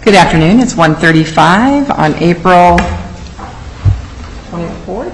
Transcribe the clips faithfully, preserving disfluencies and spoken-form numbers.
Good afternoon. It's one thirty-five on April twenty-fourth?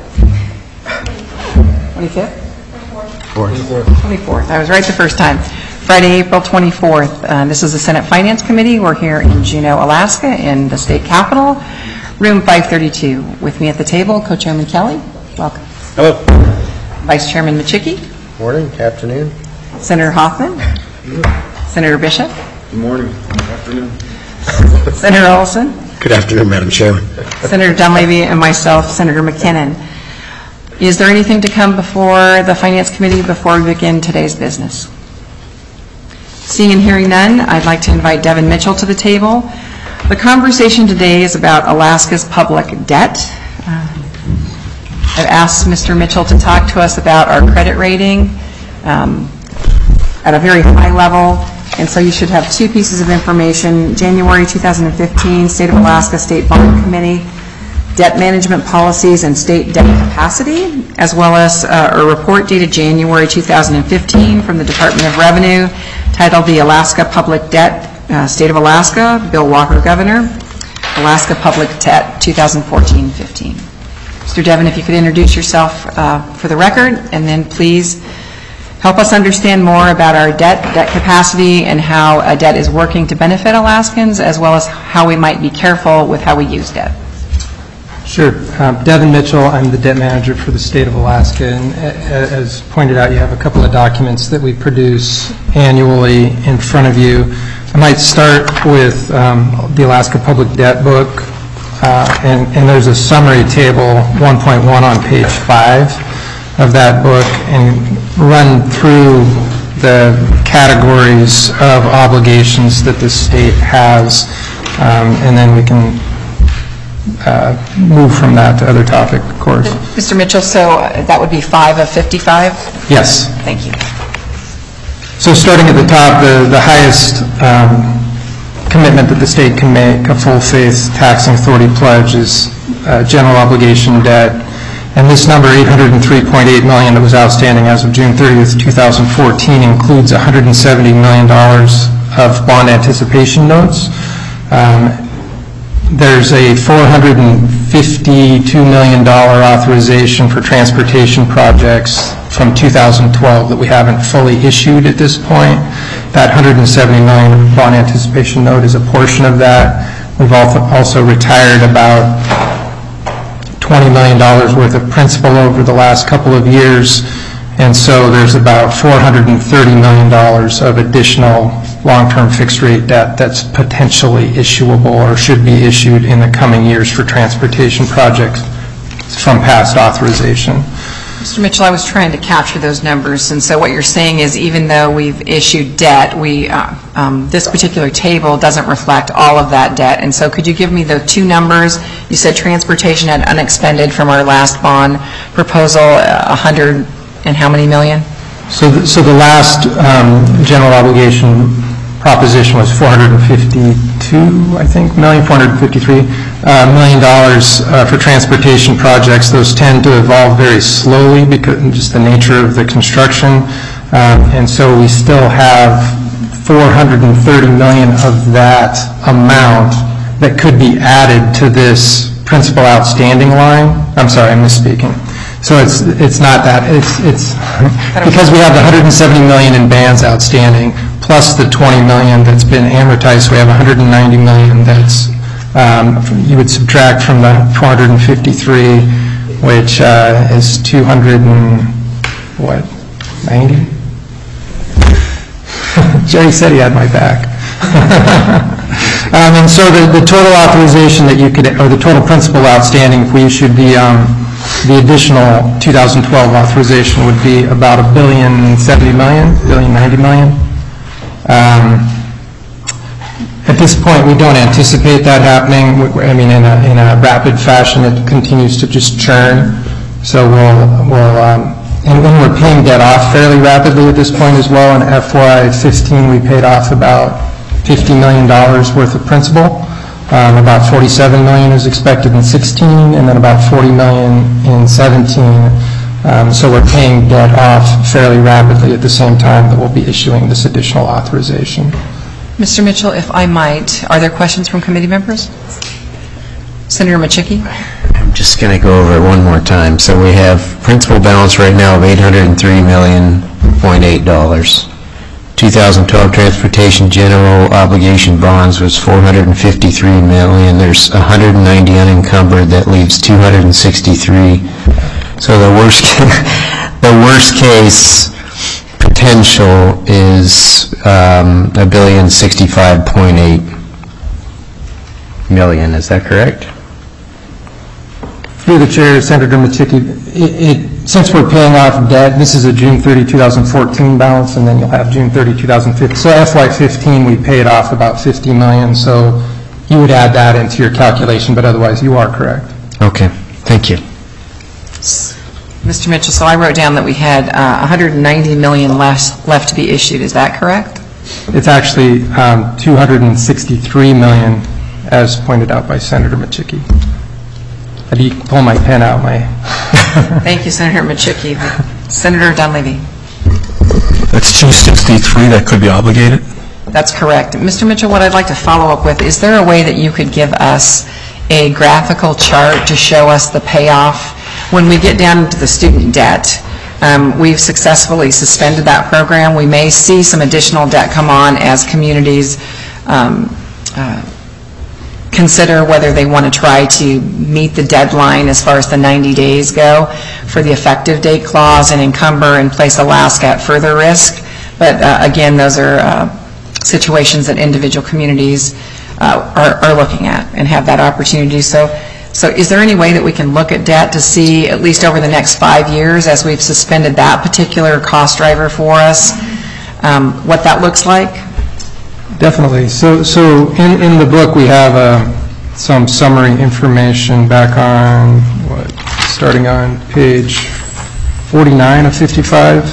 twenty-fifth? twenty-fourth. I was right the first time. Friday, April twenty-fourth. Uh, this is the Senate Finance Committee. We're here in Juneau, Alaska, in the state capitol, room five thirty-two. With me at the table, Co-Chairman Kelly. Welcome. Hello. Vice Chairman Machicki. Morning. Afternoon. Senator Hoffman. Senator Bishop. Good morning. Good afternoon. Senator Olson. Good afternoon, Madam Chairman. Senator Dunleavy and myself, Senator McKinnon. Is there anything to come before the Finance Committee before we begin today's business? Seeing and hearing none, I'd like to invite Devin Mitchell to the table. The conversation today is about Alaska's public debt. Uh, I've asked Mister Mitchell to talk to us about our credit rating um, at a very high level. And so you should have two pieces of information: January two thousand fifteen State of Alaska State Bond Committee debt management policies and state debt capacity, as well as uh, a report dated January two thousand fifteen from the Department of Revenue titled The Alaska Public Debt, uh, State of Alaska, Bill Walker Governor, Alaska Public Debt twenty fourteen fifteen. Mister Devin, if you could introduce yourself uh, for the record, and then please help us understand more about our debt, debt capacity, and how a debt is working to benefit Alaskans, as well as how we might be careful with how we use debt. Sure. Um, Devin Mitchell, I'm the debt manager for the state of Alaska, and a- as pointed out, you have a couple of documents that we produce annually in front of you. I might start with um, the Alaska Public Debt Book, uh, and, and there's a summary table, one point one on page five of that book, and run through the categories of obligations that the state has, um, and then we can uh, move from that to other topic, of course. Mister Mitchell, so that would be five of fifty-five? Yes. Thank you. So starting at the top, the, the highest um, commitment that the state can make, a full faith taxing authority pledge, is uh, general obligation debt. And this number, eight hundred three point eight million dollars, that was outstanding as of June thirtieth, two thousand fourteen, includes one hundred seventy million dollars of bond anticipation notes. Um, there's a four hundred fifty-two million dollars authorization for transportation projects from two thousand twelve that we haven't fully issued at this point. That one hundred seventy million dollars bond anticipation note is a portion of that. We've also retired about twenty million dollars worth of principal over the last couple of years, and so there's about four hundred thirty million dollars of additional long-term fixed-rate debt that's potentially issuable or should be issued in the coming years for transportation projects from past authorization. Mister Mitchell, I was trying to capture those numbers, and so what you're saying is even though we've issued debt, we uh, um, this particular table doesn't reflect all of that debt. And so could you give me the two numbers? You said transportation had unexpended from our last bond proposal, uh, one hundred and how many million? So the, so the last um, general obligation proposition was four hundred fifty-two, I think, million, four hundred fifty-three uh, million dollars uh, for transportation projects. Those tend to evolve very slowly because of just the nature of the construction, um, and so we still have four hundred thirty million of that amount that could be added to this principal outstanding line. I'm sorry, I'm misspeaking. So it's it's not that it's it's because we have the one hundred seventy million in bands outstanding plus the twenty million that's been amortized. So we have one hundred ninety million that's um, you would subtract from the four hundred fifty-three, which uh, is two hundred and what ninety. Jerry said he had my back. um, and so the the total authorization that you could, or the total principal outstanding, if we issued the um, the additional two thousand twelve authorization, would be about a billion seventy million, billion ninety million. Um, at this point, we don't anticipate that happening. I mean, in a in a rapid fashion, it continues to just churn. So we'll we'll um, and when we're paying debt off fairly rapidly at this point as well. In F Y fifteen, we paid off about fifty million dollars worth of principal. Um, about forty-seven million dollars is expected in sixteen, and then about forty million dollars in seventeen. Um, so we're paying debt off fairly rapidly at the same time that we'll be issuing this additional authorization. Mister Mitchell, if I might, are there questions from committee members? Senator Machicki? I'm just going to go over it one more time. So we have principal balance right now of eight hundred three million point eight dollars. two thousand twelve transportation general obligation bonds was four hundred fifty-three million dollars. There's one hundred ninety unencumbered. That leaves two hundred sixty-three. So the worst the worst case potential is um, a billion sixty-five point eight million. Is that correct? Through the chair, Senator Machicki, it, it, since we're paying off debt, this is a June thirtieth, two thousand fourteen balance, and then you'll have June thirtieth, two thousand fifteen. So F Y fifteen, we paid off about fifty million dollars, so you would add that into your calculation, but otherwise you are correct. Okay, thank you. Mister Mitchell, so I wrote down that we had uh, one hundred ninety million dollars less left to be issued. Is that correct? It's actually um, two hundred sixty-three million dollars, as pointed out by Senator Machicki. I need to pull my pen out. My Thank you, Senator Machicki. Senator Dunleavy. That's two sixty-three that could be obligated? That's correct. Mister Mitchell, what I'd like to follow up with, is there a way that you could give us a graphical chart to show us the payoff? When we get down into the student debt, um, we've successfully suspended that program. We may see some additional debt come on as communities um, uh, consider whether they want to try to meet the deadline as far as the ninety days go for the effective date clause and encumber and place Alaska at further risk. But uh, again, those are uh, situations that individual communities uh, are, are looking at and have that opportunity. So, so is there any way that we can look at debt to see, at least over the next five years, as we've suspended that particular cost driver for us, um, what that looks like? Definitely. So, so in, in the book we have uh, some summary information back on, what, starting on page forty-nine of fifty-five.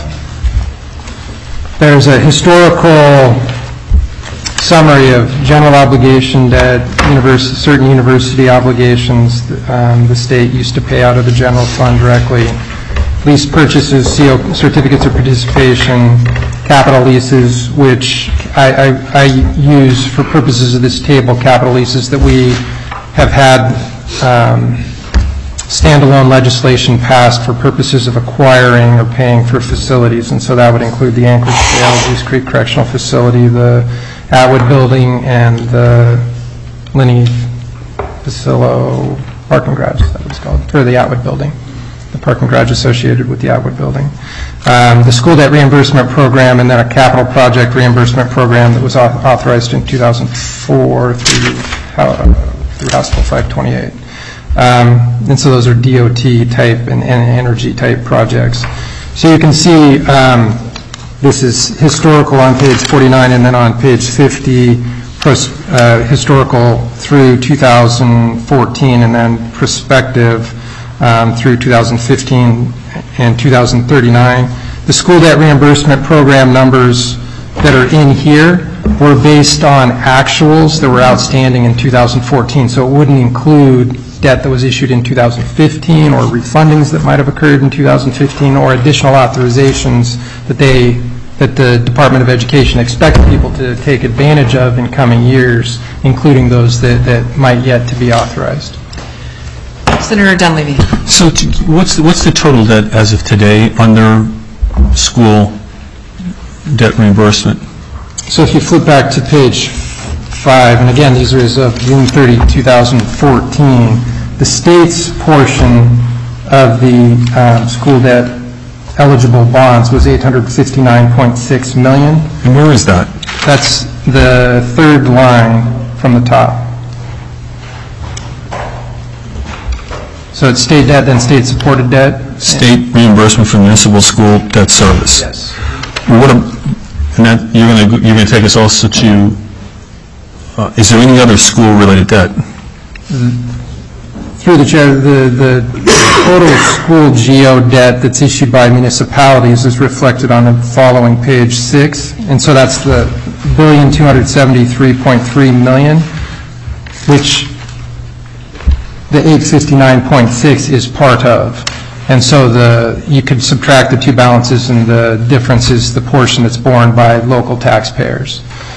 There's a historical summary of general obligation debt, university, certain university obligations um, the state used to pay out of the general fund directly, lease purchases, C O, certificates of participation, capital leases, which I, I, I use for purposes of this table, capital leases that we have had um, standalone legislation passed for purposes of acquiring or paying for facilities, and so that would include the Anchorage Jail, Goose Creek Correctional Facility, the Atwood Building, and the Linney Facillo Parking Garage, is that what it's called, or the Atwood Building, the parking garage associated with the Atwood Building. Um, the school debt reimbursement program, and then a capital project reimbursement program that was authorized in two thousand four through, uh, through House Bill five twenty-eight. Um, and so those are D O T type and, and energy type projects. So you can see um, this is historical on page forty-nine, and then on page fifty, pros, uh, historical through two thousand fourteen, and then prospective um, through two thousand fifteen and two thousand thirty-nine. The school debt reimbursement program numbers that are in here were based on actuals that were outstanding in two thousand fourteen, so it wouldn't include debt that was issued in two thousand fifteen or refundings that might have occurred in two thousand fifteen or additional authorizations that they that the Department of Education expects people to take advantage of in coming years, including those that, that might yet to be authorized. Senator Dunleavy. So t- what's the, what's the total debt as of today under school debt reimbursement? So if you flip back to page five, and again, these are as of June thirtieth, two thousand fourteen, the state's portion of the um, school debt eligible bonds was eight hundred fifty-nine point six million dollars. And where is that? That's the third line from the top. So it's state debt, then state-supported debt. State reimbursement for municipal school debt service. Yes. What? A, and that you're going to you're going to take us also to. Uh, is there any other school-related debt? Through the chair, the, the total school GEO debt that's issued by municipalities is reflected on the following page six, and so that's the billion two hundred seventy-three point three million, which the eight fifty-nine point six is part of. And so the you could subtract the two balances, and the difference is the portion that's borne by local taxpayers.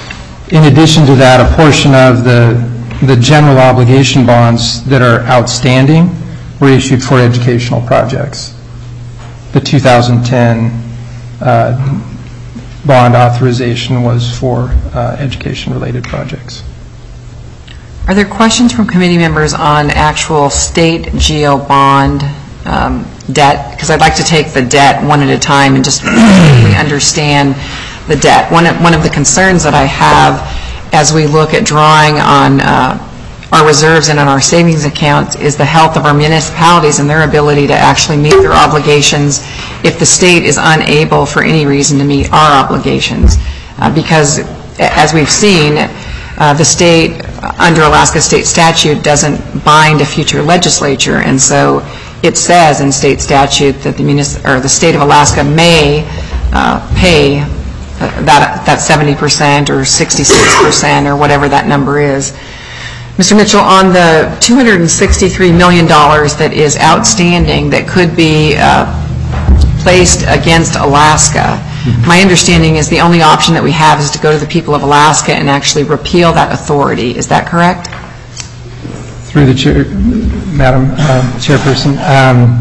In addition to that, a portion of the, the general obligation bonds that are outstanding were issued for educational projects. The two thousand ten uh, bond authorization was for uh, education-related projects. Are there questions from committee members on actual state GEO bond um, debt? Because I'd like to take the debt one at a time and just really understand the debt. One of, one of the concerns that I have as we look at drawing on uh, our reserves and on our savings accounts is the health of our municipalities and their ability to actually meet their obligations if the state is unable for any reason to meet our obligations. Uh, because as we've seen, uh, the state, under Alaska state statute, doesn't bind a future legislature, and so it says in state statute that the municip- or the state of Alaska may uh, pay uh, that that seventy percent or sixty-six percent or whatever that number is. Mister Mitchell, on the two hundred sixty-three million dollars that is outstanding that could be uh, placed against Alaska, my understanding is the only option that we have is to go to the people of Alaska and actually repeal that authority. Is that correct? Through the chair, Madam uh, Chairperson, um,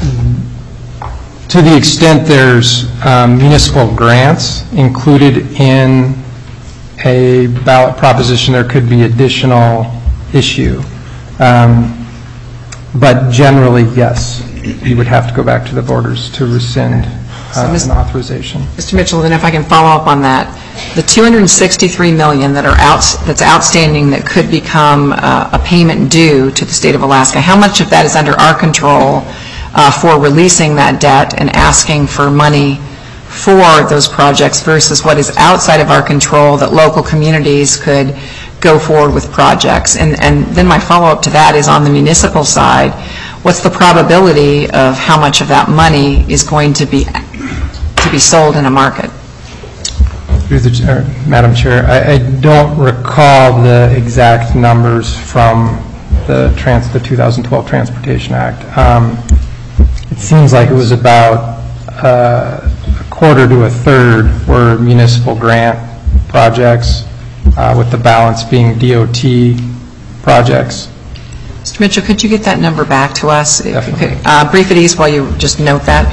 to the extent there's um, municipal grants included in a ballot proposition, there could be additional issue. Um, but generally, yes, you would have to go back to the voters to rescind uh, so an authorization. Mister Mitchell, then if I can follow up on that, the two hundred sixty-three million dollars that are out, that's outstanding that could become uh, a payment due to the state of Alaska, how much of that is under our control uh, for releasing that debt and asking for money for those projects versus what is outside of our control that local communities could go forward with projects? And, and then my follow-up to that is on the municipal side, what's the probability of how much of that money is going to be to be sold in a market? Through the chair, Madam Chair, I, I don't recall the exact numbers from the trans the two thousand twelve Transportation Act. Um, it seems like it was about uh, a quarter to a third were municipal grant projects, uh, with the balance being D O T projects. Mister Mitchell, could you get that number back to us? If you Definitely. could, uh, brief at ease while you just note that.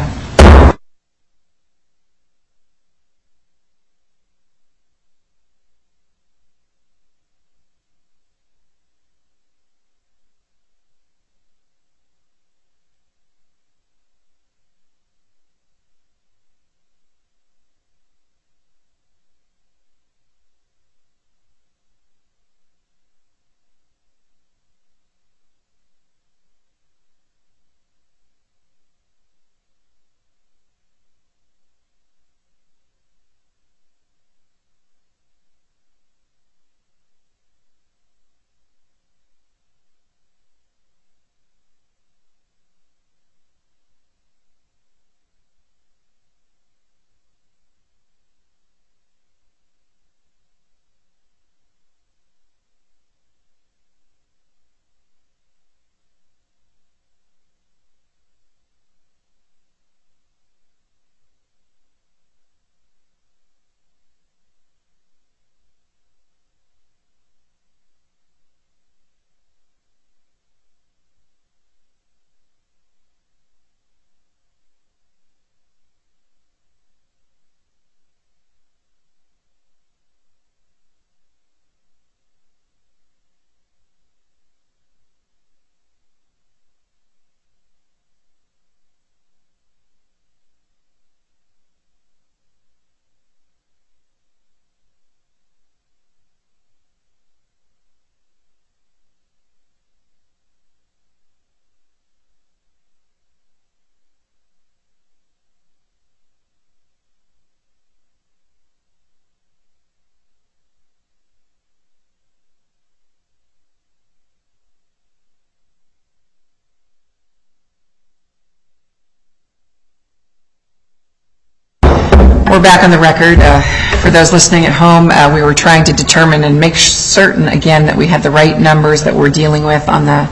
We're back on the record. Uh, for those listening at home, uh, we were trying to determine and make certain, again, that we had the right numbers that we're dealing with on the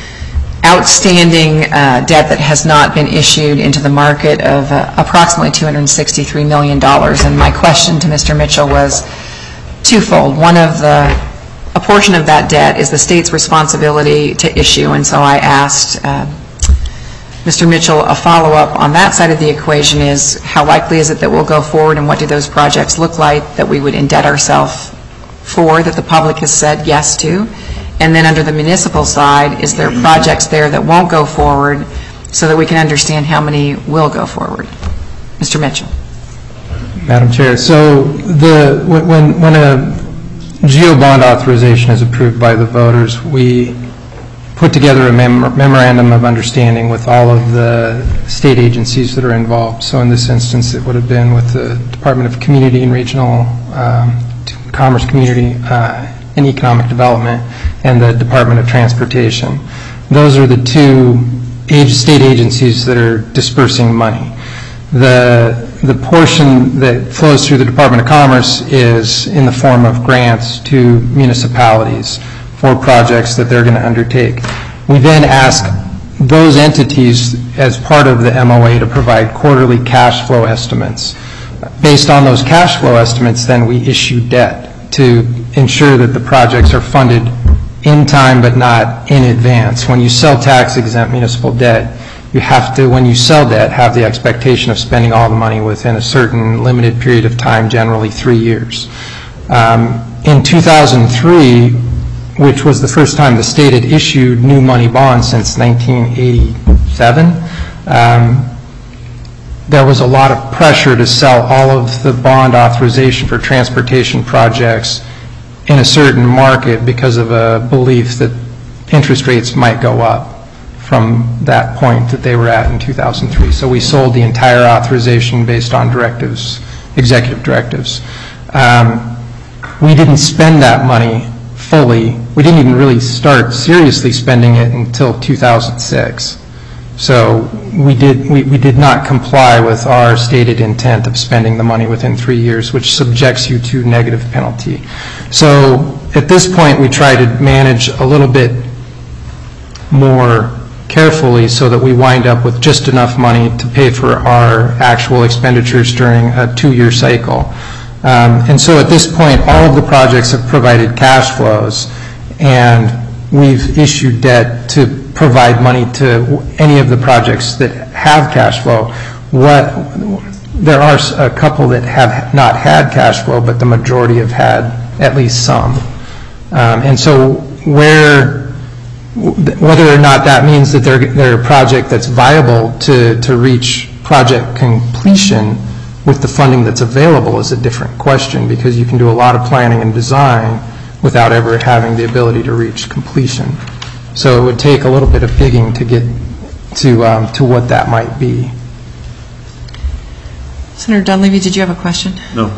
outstanding uh, debt that has not been issued into the market of uh, approximately two hundred sixty-three million dollars. And my question to Mister Mitchell was, twofold. One of the, a portion of that debt is the state's responsibility to issue, and so I asked uh, Mister Mitchell a follow-up on that side of the equation is how likely is it that we'll go forward, and what do those projects look like that we would indebt ourselves for, that the public has said yes to? And then under the municipal side, is there projects there that won't go forward so that we can understand how many will go forward? Mister Mitchell. Madam Chair, so the when when a GEO bond authorization is approved by the voters, we put together a mem memorandum of understanding with all of the state agencies that are involved. So in this instance, it would have been with the Department of Community and Regional um, Commerce, Community uh, and Economic Development, and the Department of Transportation. Those are the two age, state agencies that are dispersing money. The the portion that flows through the Department of Commerce is in the form of grants to municipalities for projects that they're going to undertake. We then ask those entities as part of the M O A to provide quarterly cash flow estimates. Based on those cash flow estimates, then we issue debt to ensure that the projects are funded in time but not in advance. When you sell tax-exempt municipal debt, you have to, when you sell debt, have the expectation of spending all the money within a certain limited period of time, generally three years. Um, in two thousand three, which was the first time the state had issued new money bonds since nineteen eighty-seven, um, there was a lot of pressure to sell all of the bond authorization for transportation projects in a certain market because of a belief that interest rates might go up from that point that they were at in two thousand three. So we sold the entire authorization based on directives, executive directives. Um, we didn't spend that money fully. We didn't even really start seriously spending it until two thousand six. So we did, we, we did not comply with our stated intent of spending the money within three years, which subjects you to negative penalty. So at this point, we try to manage a little bit more carefully so that we wind up with just enough money to pay for our actual expenditures during a two-year cycle. Um, and so at this point, all of the projects have provided cash flows, and we've issued debt to provide money to any of the projects that have cash flow. What, there are a couple that have not had cash flow, but the majority have had at least some. Um, and so where whether or not that means that they're, they're a project that's viable to, to reach project completion with the funding that's available is a different question, because you can do a lot of planning and design without ever having the ability to reach completion. So it would take a little bit of digging to get to, um, to what that might be. Senator Dunleavy, did you have a question? No.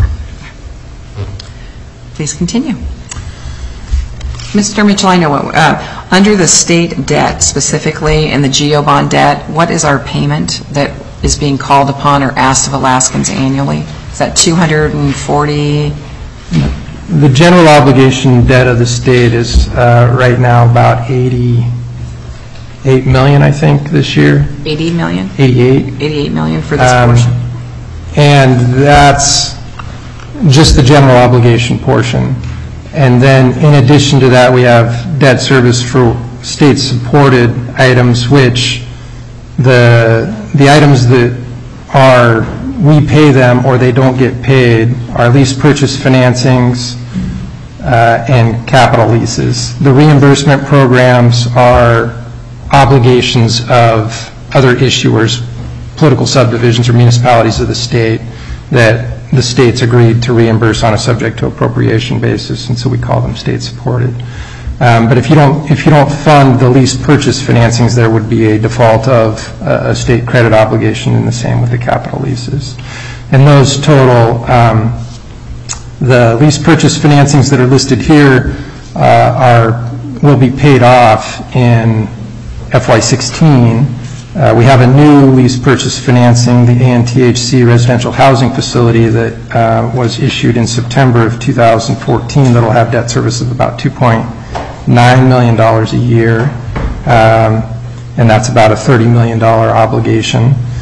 Please continue. Mister Mitchell, I know what, uh, under the state debt specifically and the GEO bond debt, what is our payment that is being called upon or asked of Alaskans annually? Is that two hundred forty? The general obligation debt of the state is uh, right now about eighty-eight million, I think, this year. eighty million? eighty-eight. eighty-eight million for this Um, portion. And that's just the general obligation portion. And then in addition to that, we have debt service for state-supported items, which the the items that are, we pay them or they don't get paid, are lease purchase financings uh, and capital leases. The reimbursement programs are obligations of other issuers, political subdivisions or municipalities of the state, that the states agreed to reimburse on a subject to appropriation basis, and so we call them state-supported. Um, but if you don't if you don't fund the lease purchase financings, there would be a default of a, a state credit obligation, and the same with the capital leases. And those total, um, the lease purchase financings that are listed here uh, are will be paid off in F Y sixteen. Uh, we have a new lease purchase financing, the A N T H C residential housing facility that uh, was issued in September of two thousand fourteen that will have debt service of about two point nine million dollars a year, um, and that's about a thirty million dollars obligation.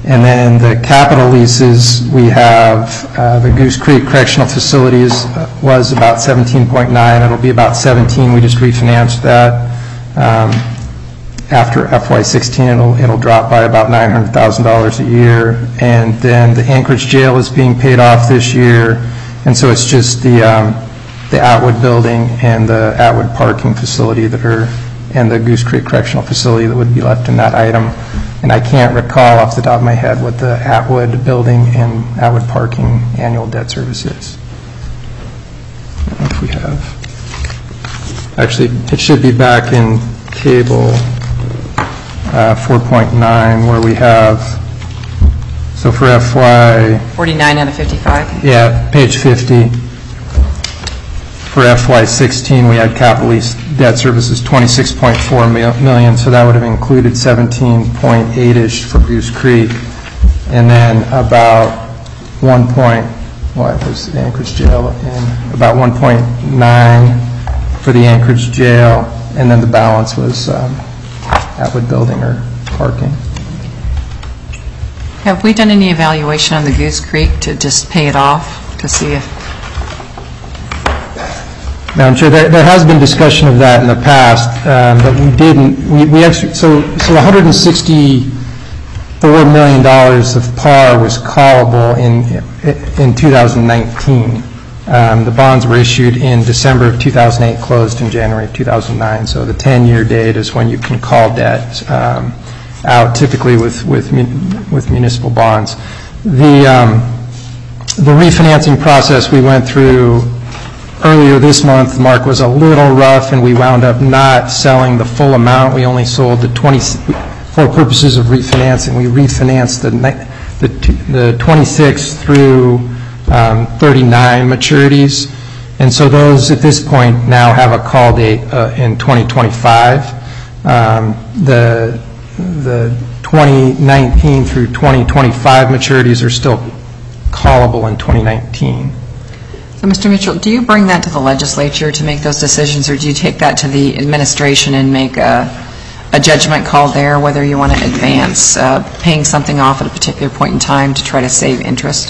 And then the capital leases, we have uh, the Goose Creek Correctional Facilities uh, was about seventeen point nine. It'll be about seventeen. We just refinanced that. Um, after F Y sixteen, it'll, it'll drop by about nine hundred thousand dollars a year. And then the Anchorage Jail is being paid off this year. And so it's just the, um, the Atwood building and the Atwood parking facility that are, and the Goose Creek Correctional Facility that would be left in that item. And I can't recall off the top of my head what the Atwood building and Atwood parking annual debt service is. I don't know if we have. Actually, it should be back in cable uh, four point nine where we have, so for F Y, forty-nine out of fifty-five? yeah, page fifty. For F Y sixteen, we had capital lease debt services twenty-six point four million, so that would have included seventeen point eight-ish for Goose Creek, and then about one point, what was the Anchorage Jail, and about one point nine for the Anchorage Jail, and then the balance was um, Atwood building or parking. Have we done any evaluation on the Goose Creek to just pay it off, to see if, Madam Chair, there, there has been discussion of that in the past, um, but we didn't, we, we actually, so, so one hundred sixty-four million dollars of par was callable in, in two thousand nineteen. Um, the bonds were issued in December of two thousand eight, closed in January of two thousand nine, so the ten-year date is when you can call debt um, out, typically with, with, with municipal bonds. The, um, the refinancing process we went through earlier this month, Mark, was a little rough, and we wound up not selling the full amount. We only sold the twenty, for purposes of refinancing, we refinanced the, the, the twenty-six through um, thirty-nine maturities. And so those, at this point, now have a call date uh, in twenty twenty-five. Um, the, the twenty nineteen through twenty twenty-five maturities are still callable in twenty nineteen. so Mister Mitchell, do you bring that to the legislature to make those decisions, or do you take that to the administration and make a, a judgment call there, whether you want to advance uh, paying something off at a particular point in time to try to save interest?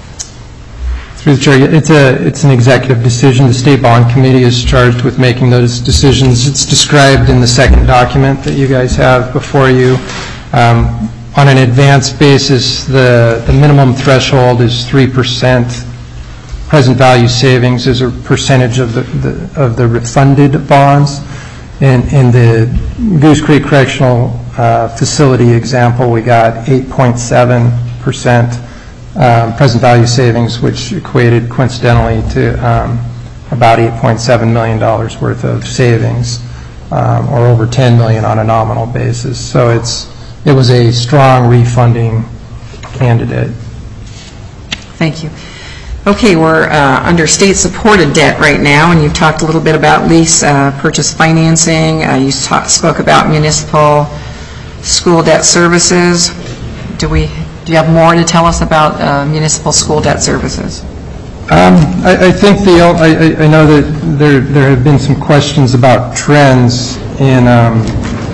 Through the Chair, it's, a, it's an executive decision. The State Bond Committee is charged with making those decisions. It's described in the second document that you guys have before you. Um, on an advance basis, the, the minimum threshold is three percent. Present value savings is a percentage of the, the, of the refunded bonds. In, in the Goose Creek Correctional uh, Facility example, we got eight point seven percent. Um, present value savings, which equated coincidentally to um, about eight point seven million dollars worth of savings, um, or over ten million dollars on a nominal basis. So it's it was a strong refunding candidate. Thank you. Okay, we're uh, under state-supported debt right now, and you've talked a little bit about lease uh, purchase financing. Uh, you talk, spoke about municipal school debt services. Do we? Do you have more to tell us about uh, municipal school debt services? Um, I, I think the I, I know that there there have been some questions about trends in um,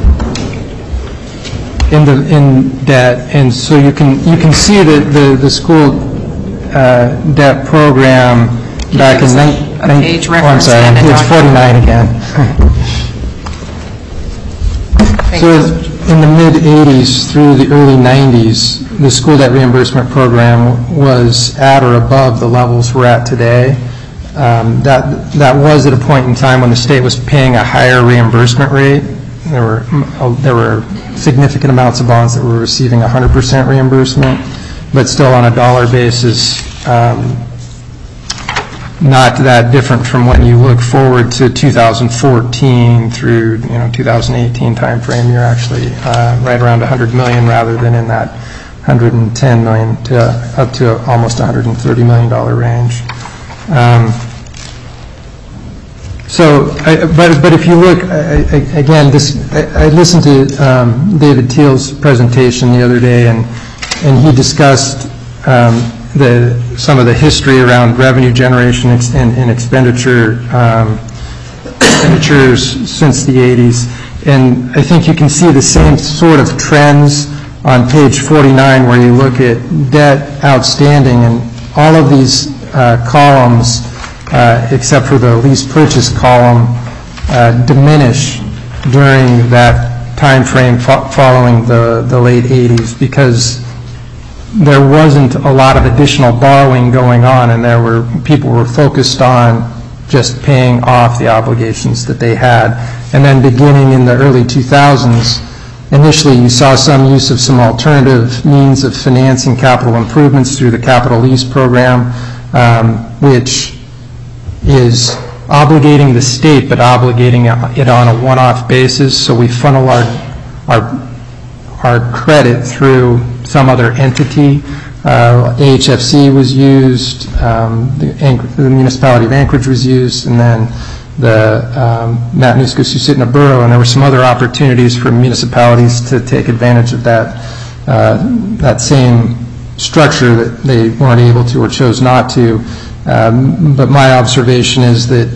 in the in debt, and so you can you can see that the the school uh, debt program Can back in a, a page oh, I'm reference sorry, and a page forty-nine again. Thank So you. in the mid eighties through the early nineties, the school debt reimbursement program was at or above the levels we're at today. Um, that that was at a point in time when the state was paying a higher reimbursement rate. There were uh, there were significant amounts of bonds that were receiving one hundred percent reimbursement, but still on a dollar basis, um, not that different from when you look forward to two thousand fourteen through you know two thousand eighteen timeframe. You're actually uh, right around one hundred million rather than in that one hundred ten million to up to almost one hundred thirty million dollar range. Um, so, I, but but if you look I, I, again, this I, I listened to um, David Thiel's presentation the other day, and and he discussed um, the some of the history around revenue generation and, and expenditure um, expenditures since the eighties, and I think you can see the same sort of trends on page forty-nine where you look at debt outstanding, and all of these uh, columns, uh, except for the lease purchase column, uh, diminish during that time frame fo- following the, the late eighties, because there wasn't a lot of additional borrowing going on, and there were people were focused on just paying off the obligations that they had. And then beginning in the early two thousands, initially you saw some use of some alternative means of financing capital improvements through the capital lease program, um, which is obligating the state but obligating it on a one-off basis. So we funnel our our our credit through some other entity. Uh, A H F C was used, um, the, Anch- the municipality of Anchorage was used, and then the um, Matanuska-Susitna Borough, and there were some other opportunities for municipalities to take advantage of that uh, that same structure that they weren't able to or chose not to. Um, but my observation is that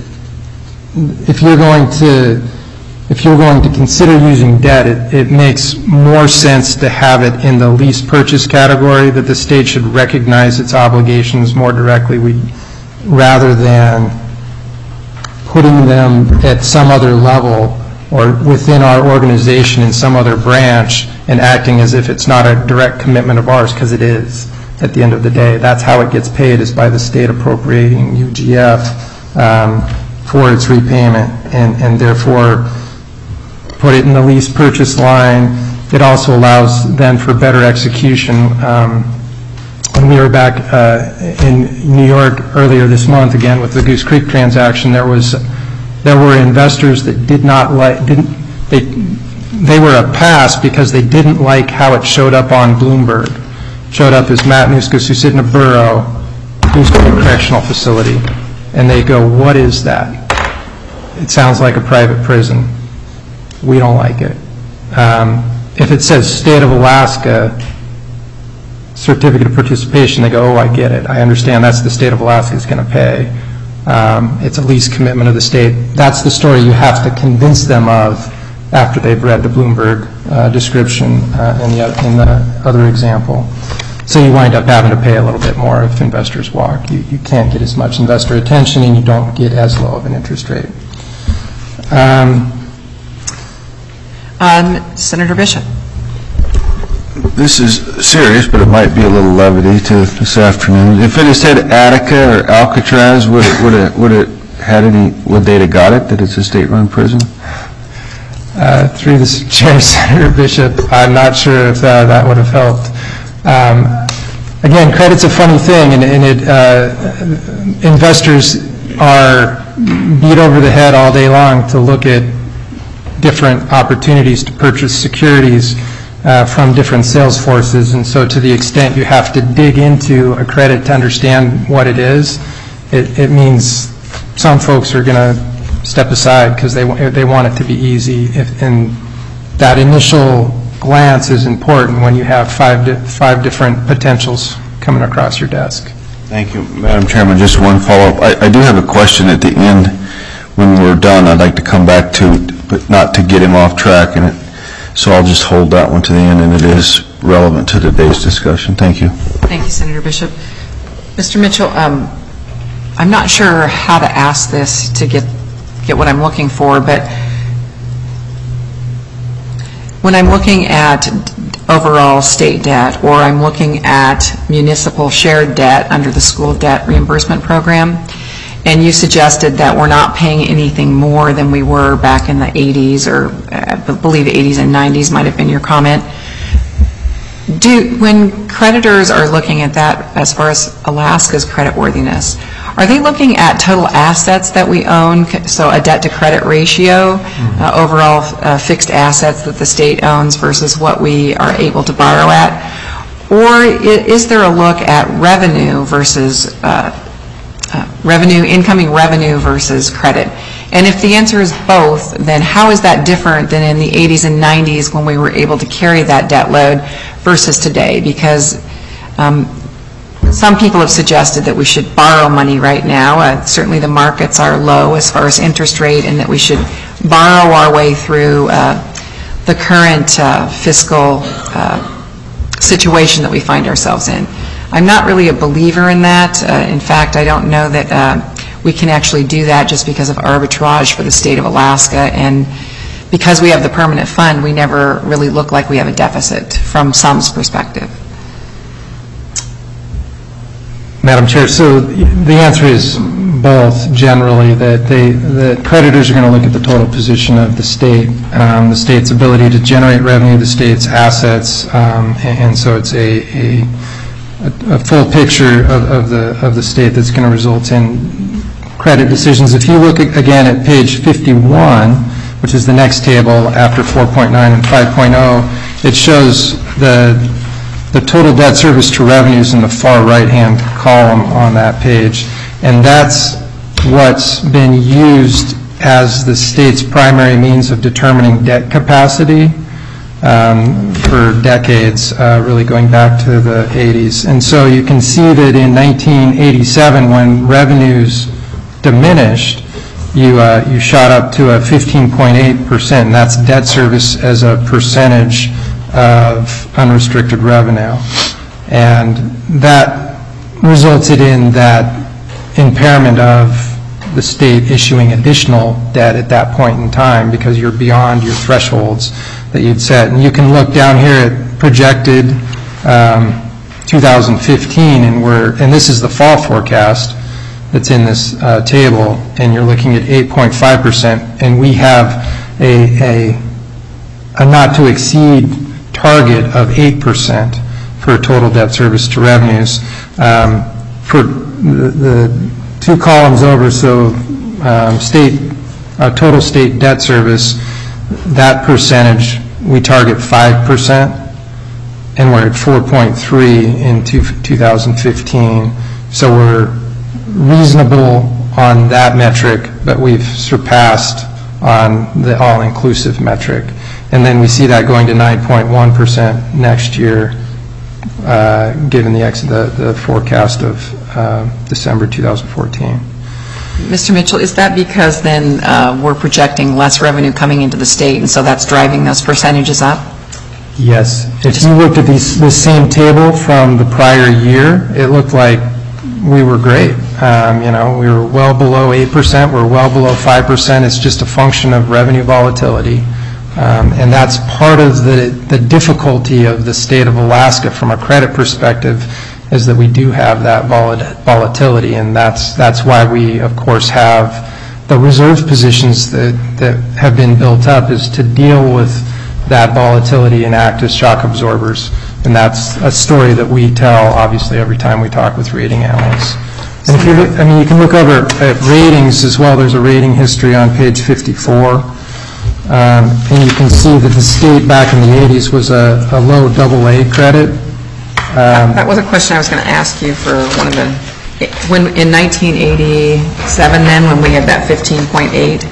if you're going to if you're going to consider using debt, it, it makes more sense to have it in the lease purchase category, that the state should recognize its obligations more directly, we, rather than putting them at some other level or within our organization in some other branch and acting as if it's not a direct commitment of ours, because it is at the end of the day. That's how it gets paid, is by the state appropriating U G F um, for its repayment, and, and therefore put it in the lease purchase line. It also allows then for better execution. Um, when we were back uh, in New York earlier this month, again with the Goose Creek transaction, there was there were investors that did not like didn't they they were a pass because they didn't like how it showed up on Bloomberg. Showed up as Matanuska-Susitna Borough Goose Creek Correctional Facility, and they go, "What is that? It sounds like a private prison. We don't like it." Um, if it says State of Alaska Certificate of Participation, they go, "Oh, I get it. I understand that's the State of Alaska is going to pay. Um, it's a lease commitment of the state." That's the story you have to convince them of after they've read the Bloomberg uh, description uh, in, the, in the other example. So you wind up having to pay a little bit more if investors walk. You, you can't get as much investor attention, and you don't get as low of an interest rate. Um, Um, Senator Bishop. This is serious, but it might be a little levity to this afternoon. If it had said Attica or Alcatraz, would it, would it, would it had any, would they have got it, that it's a state-run prison? Uh, through the chair, Senator Bishop, I'm not sure if uh, that would have helped. Um, again, credit's a funny thing, and, and it, uh, investors are beat over the head all day long to look at different opportunities to purchase securities uh, from different sales forces, and so to the extent you have to dig into a credit to understand what it is, it, it means some folks are going to step aside because they they want it to be easy. If, and that initial glance is important when you have five di- five different potentials coming across your desk. Thank you, Madam Chairman. Just one follow-up. I, I do have a question at the end. When we're done, I'd like to come back to, but not to get him off track, and it, so I'll just hold that one to the end, and it is relevant to today's discussion. Thank you. Thank you, Senator Bishop. Mister Mitchell, um, I'm not sure how to ask this to get get what I'm looking for, but when I'm looking at overall state debt, or I'm looking at municipal shared debt under the school debt reimbursement program, and you suggested that we're not paying anything more than we were back in the eighties, or I believe the eighties and nineties might have been your comment. Do, when creditors are looking at that as far as Alaska's creditworthiness, are they looking at total assets that we own, so a debt-to-credit ratio, mm-hmm. uh, overall uh, fixed assets that the state owns versus what we are able to borrow at? Or is there a look at revenue versus uh, Uh, revenue, incoming revenue versus credit? And if the answer is both, then how is that different than in the eighties and nineties when we were able to carry that debt load versus today? Because um, some people have suggested that we should borrow money right now. Uh, certainly the markets are low as far as interest rate, and that we should borrow our way through uh, the current uh, fiscal uh, situation that we find ourselves in. I'm not really a believer in that. Uh, in fact, I don't know that uh, we can actually do that just because of arbitrage for the state of Alaska, and because we have the permanent fund, we never really look like we have a deficit from some's perspective. Madam Chair, so the answer is both, generally, that they, the creditors are going to look at the total position of the state, um, the state's ability to generate revenue, the state's assets, um, and, and so it's a, a, a full picture of, of the of the state that's going to result in credit decisions. If you look at, again at page fifty-one, which is the next table after four point nine and five point oh, it shows the the total debt service to revenues in the far right-hand column on that page, and that's what's been used as the state's primary means of determining debt capacity um, for decades, uh, really going back to the eighties. And so you can see that in nineteen eighty-seven, when revenues diminished, you uh, you shot up to a fifteen point eight percent, and that's debt service as a percentage of unrestricted revenue. And that resulted in that impairment of the state issuing additional debt at that point in time, because you're beyond your thresholds that you'd set. And you can look down here at projected um, two thousand fifteen, and we're and this is the fall forecast that's in this uh, table, and you're looking at eight point five percent, and we have a, a, a not to exceed target of eight percent for total debt service to revenues. Um, for the, the two columns over, so um, state, uh, total state debt service, that percentage, we target five percent, and we're at four point three in two, two thousand fifteen. So we're reasonable on that metric, but we've surpassed on the all-inclusive metric. And then we see that going to nine point one percent next year, uh, given the, ex the, the forecast of uh, December two thousand fourteen. Mister Mitchell, is that because then uh, we're projecting less revenue coming into the state, and so that's driving those percentages up? Yes. If you looked at these, this same table from the prior year, it looked like we were great. Um, you know, we were well below eight percent, we're well below five percent. It's just a function of revenue volatility. Um, and that's part of the, the difficulty of the state of Alaska from a credit perspective, is that we do have that vol volatility, and that's, that's why we, of course, have the reserve positions that, that have been built up, is to deal with that volatility and act as shock absorbers. And that's a story that we tell, obviously, every time we talk with rating analysts. And if you look, I mean, you can look over at ratings as well. There's a rating history on page fifty-four. Um, and you can see that the state back in the eighties was a, a low double A credit. Um, that was a question I was going to ask you for one of the, when in nineteen eighty-seven then, when we had that fifteen point eight.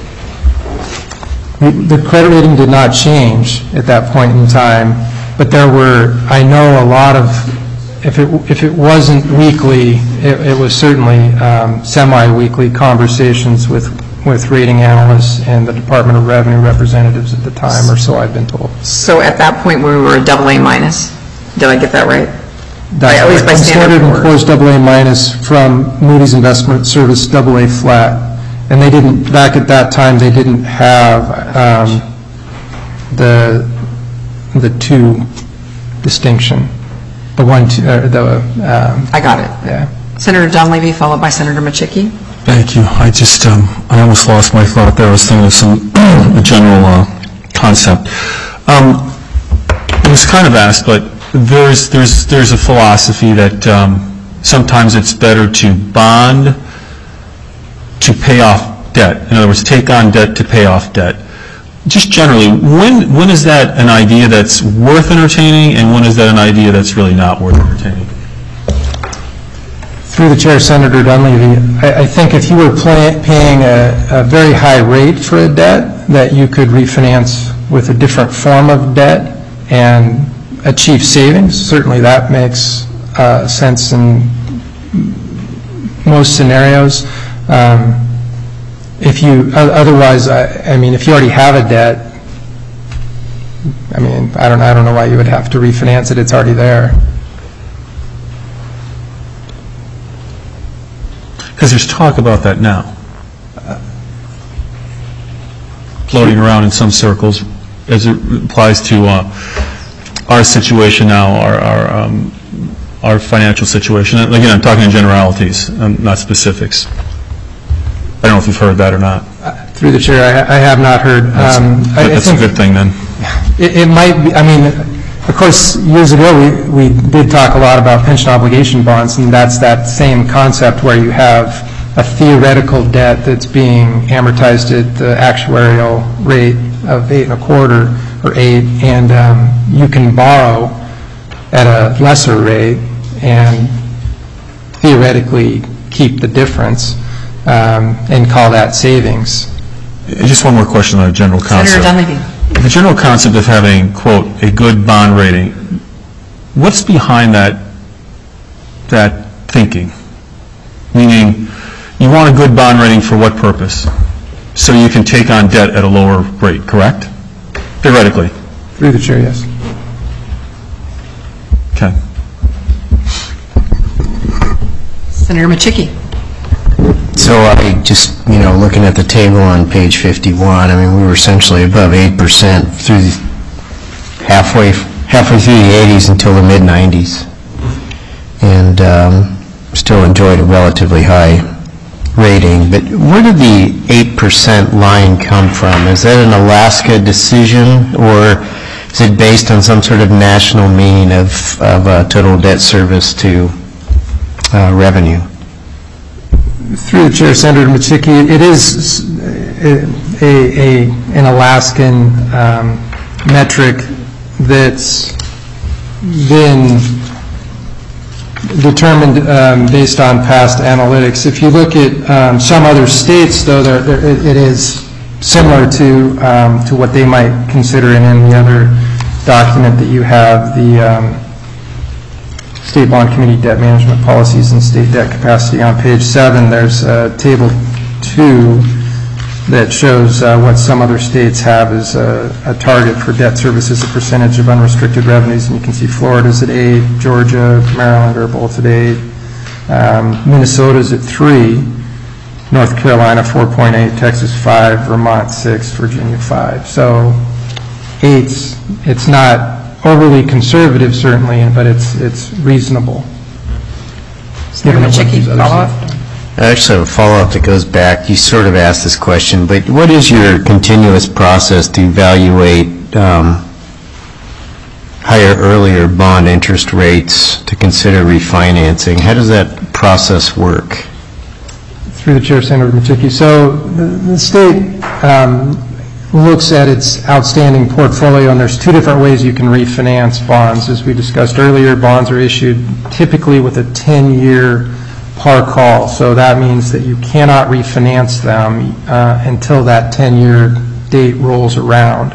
The credit rating did not change at that point in time, but there were, I know, a lot of, if it, if it wasn't weekly, it, it was certainly um, semi-weekly conversations with with rating analysts and the Department of Revenue representatives at the time, or so I've been told. So at that point we were a double A minus? Did I get that right? That's by, at least by Standard and Poor's double A minus, from Moody's Investment Service double A flat. And they didn't, back at that time, they didn't have um, the the two distinction. The one, two, uh, the... Um, I got it. Yeah. Senator Dunleavy, followed by Senator Machicki. Thank you. I just, um, I almost lost my thought there. I was thinking of some a general uh, concept. Um, it was kind of asked, but there's there's there's a philosophy that um, sometimes it's better to bond to pay off debt. In other words, take on debt to pay off debt. Just generally, when when is that an idea that's worth entertaining, and when is that an idea that's really not worth entertaining? Through the chair, Senator Dunleavy, I, I think if you were play, paying a, a very high rate for a debt, that you could refinance with a different form of debt and achieve savings. Certainly that makes uh, sense in most scenarios. Um, if you, otherwise, I, I mean, if you already have a debt, I mean, I don't, I don't know why you would have to refinance it, it's already there. Because there's talk about that now, floating around in some circles as it applies to uh, our situation now, our our, um, our financial situation. And again, I'm talking in generalities, um, not specifics. I don't know if you've heard that or not. Through the chair, I, I have not heard. That's, um, I, that's I a good thing then. It, it might be, I mean, of course, years ago, we, we did talk a lot about pension obligation bonds, and that's that same concept where you have a theoretical debt that's being amortized at the actuarial rate of eight and a quarter or eight, and um, you can borrow at a lesser rate and theoretically keep the difference um, and call that savings. Just one more question on a general concept. Senator Dunleavy. The general concept of having, quote, a good bond rating, what's behind that, that thinking? Meaning, you want a good bond rating for what purpose? So you can take on debt at a lower rate, correct? Theoretically. Through the chair, yes. Okay. Senator Machicki. So I just, you know, looking at the table on page fifty-one, I mean, we were essentially above eight percent through the, halfway halfway through the eighties until the mid nineties, and um, still enjoyed a relatively high rating. But where did the eight percent line come from? Is that an Alaska decision, or is it based on some sort of national mean of, of uh, total debt service to uh, revenue? Through the chair, Senator Machicki, it is a, a, an Alaskan um, metric that's been determined um, based on past analytics. If you look at um, some other states, though, there, there, it, it is similar to um, to what they might consider, and in the other document that you have, the um, State Bond Committee Debt Management Policies and State Debt Capacity on page seven, there's uh, table two that shows uh, what some other states have as a, a target for debt service as a percentage of unrestricted revenues, and you can see Florida's at eight, Georgia, Maryland are both at eight, um, Minnesota's at three, North Carolina four point eight, Texas five, Vermont six, Virginia five. So eight's, it's not overly conservative, certainly, but it's it's reasonable. Senator Machicki, follow-up? I actually have a follow-up that goes back. You sort of asked this question, but what is your continuous process to evaluate um, higher earlier bond interest rates to consider refinancing? How does that process work? Through the chair, Senator Machicki. So the, the state um, looks at its outstanding portfolio, and there's two different ways you can refinance bonds. As we discussed earlier, bonds are issued typically with a ten-year par call. So that means that you cannot refinance them uh, until that ten-year date rolls around.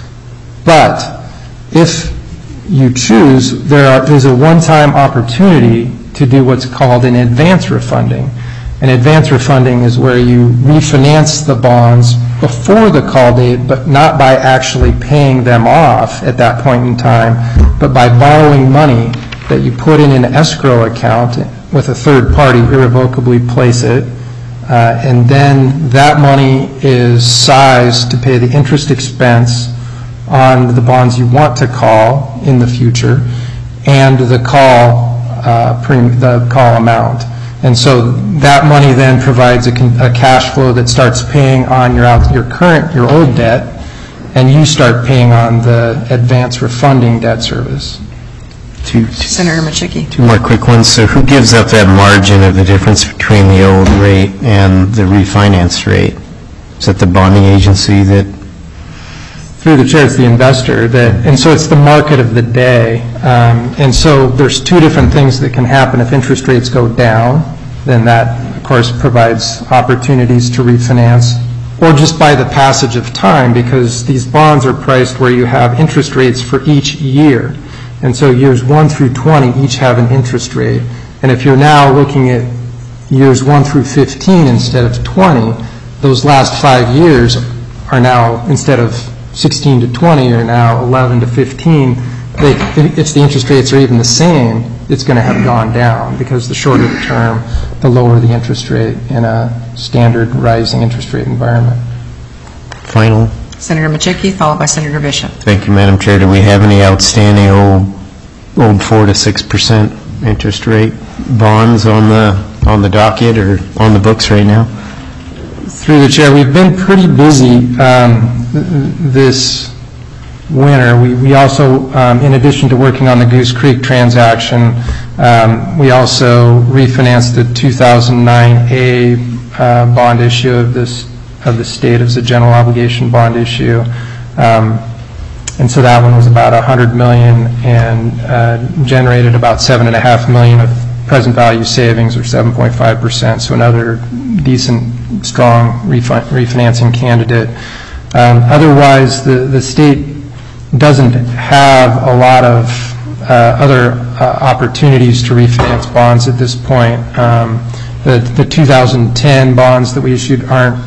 But if you choose, there are, is a one-time opportunity to do what's called an advance refunding. And advance refunding is where you refinance the bonds before the call date, but not by actually paying them off at that point in time, but by borrowing money that you put in an escrow account with a third party, irrevocably place it, uh, and then that money is sized to pay the interest expense on the bonds you want to call in the future and the call, uh, prem- the call amount. And so that money then provides a, con- a cash flow that starts paying on your out- your current, your old debt, and you start paying on the advance refunding debt service. Two, Senator Machicki. two more quick ones. So who gives up that margin of the difference between the old rate and the refinance rate? Is that the bonding agency that? Through the chair, it's the investor, that, and so it's the market of the day. Um, and so there's two different things that can happen. If interest rates go down, then that, of course, provides opportunities to refinance, or just by the passage of time, because these bonds are priced where you have interest rates for each year. And so years one through twenty each have an interest rate. And if you're now looking at years one through fifteen instead of twenty, those last five years are now, instead of sixteen to twenty are now eleven to fifteen, they, if the interest rates are even the same, it's going to have gone down, because the shorter the term, the lower the interest rate in a standard rising interest rate environment. Final. Senator Machicki, followed by Senator Bishop. Thank you, Madam Chair. Do we have any outstanding old, old four to six percent interest rate bonds on the, on the docket or on the books right now? Through the chair, we've been pretty busy um, this winter. We, we also, um, in addition to working on the Goose Creek transaction, um, we also refinanced the two thousand nine A uh, bond issue of this of the state as a general obligation bond issue. Um, and so that one was about one hundred million dollars and uh, generated about seven point five million dollars of present value savings, or seven point five percent, so another decent, strong refi refinancing candidate. Um, otherwise, the, the state doesn't have a lot of uh, other uh, opportunities to refinance bonds at this point. Um, the, the two thousand ten bonds that we issued aren't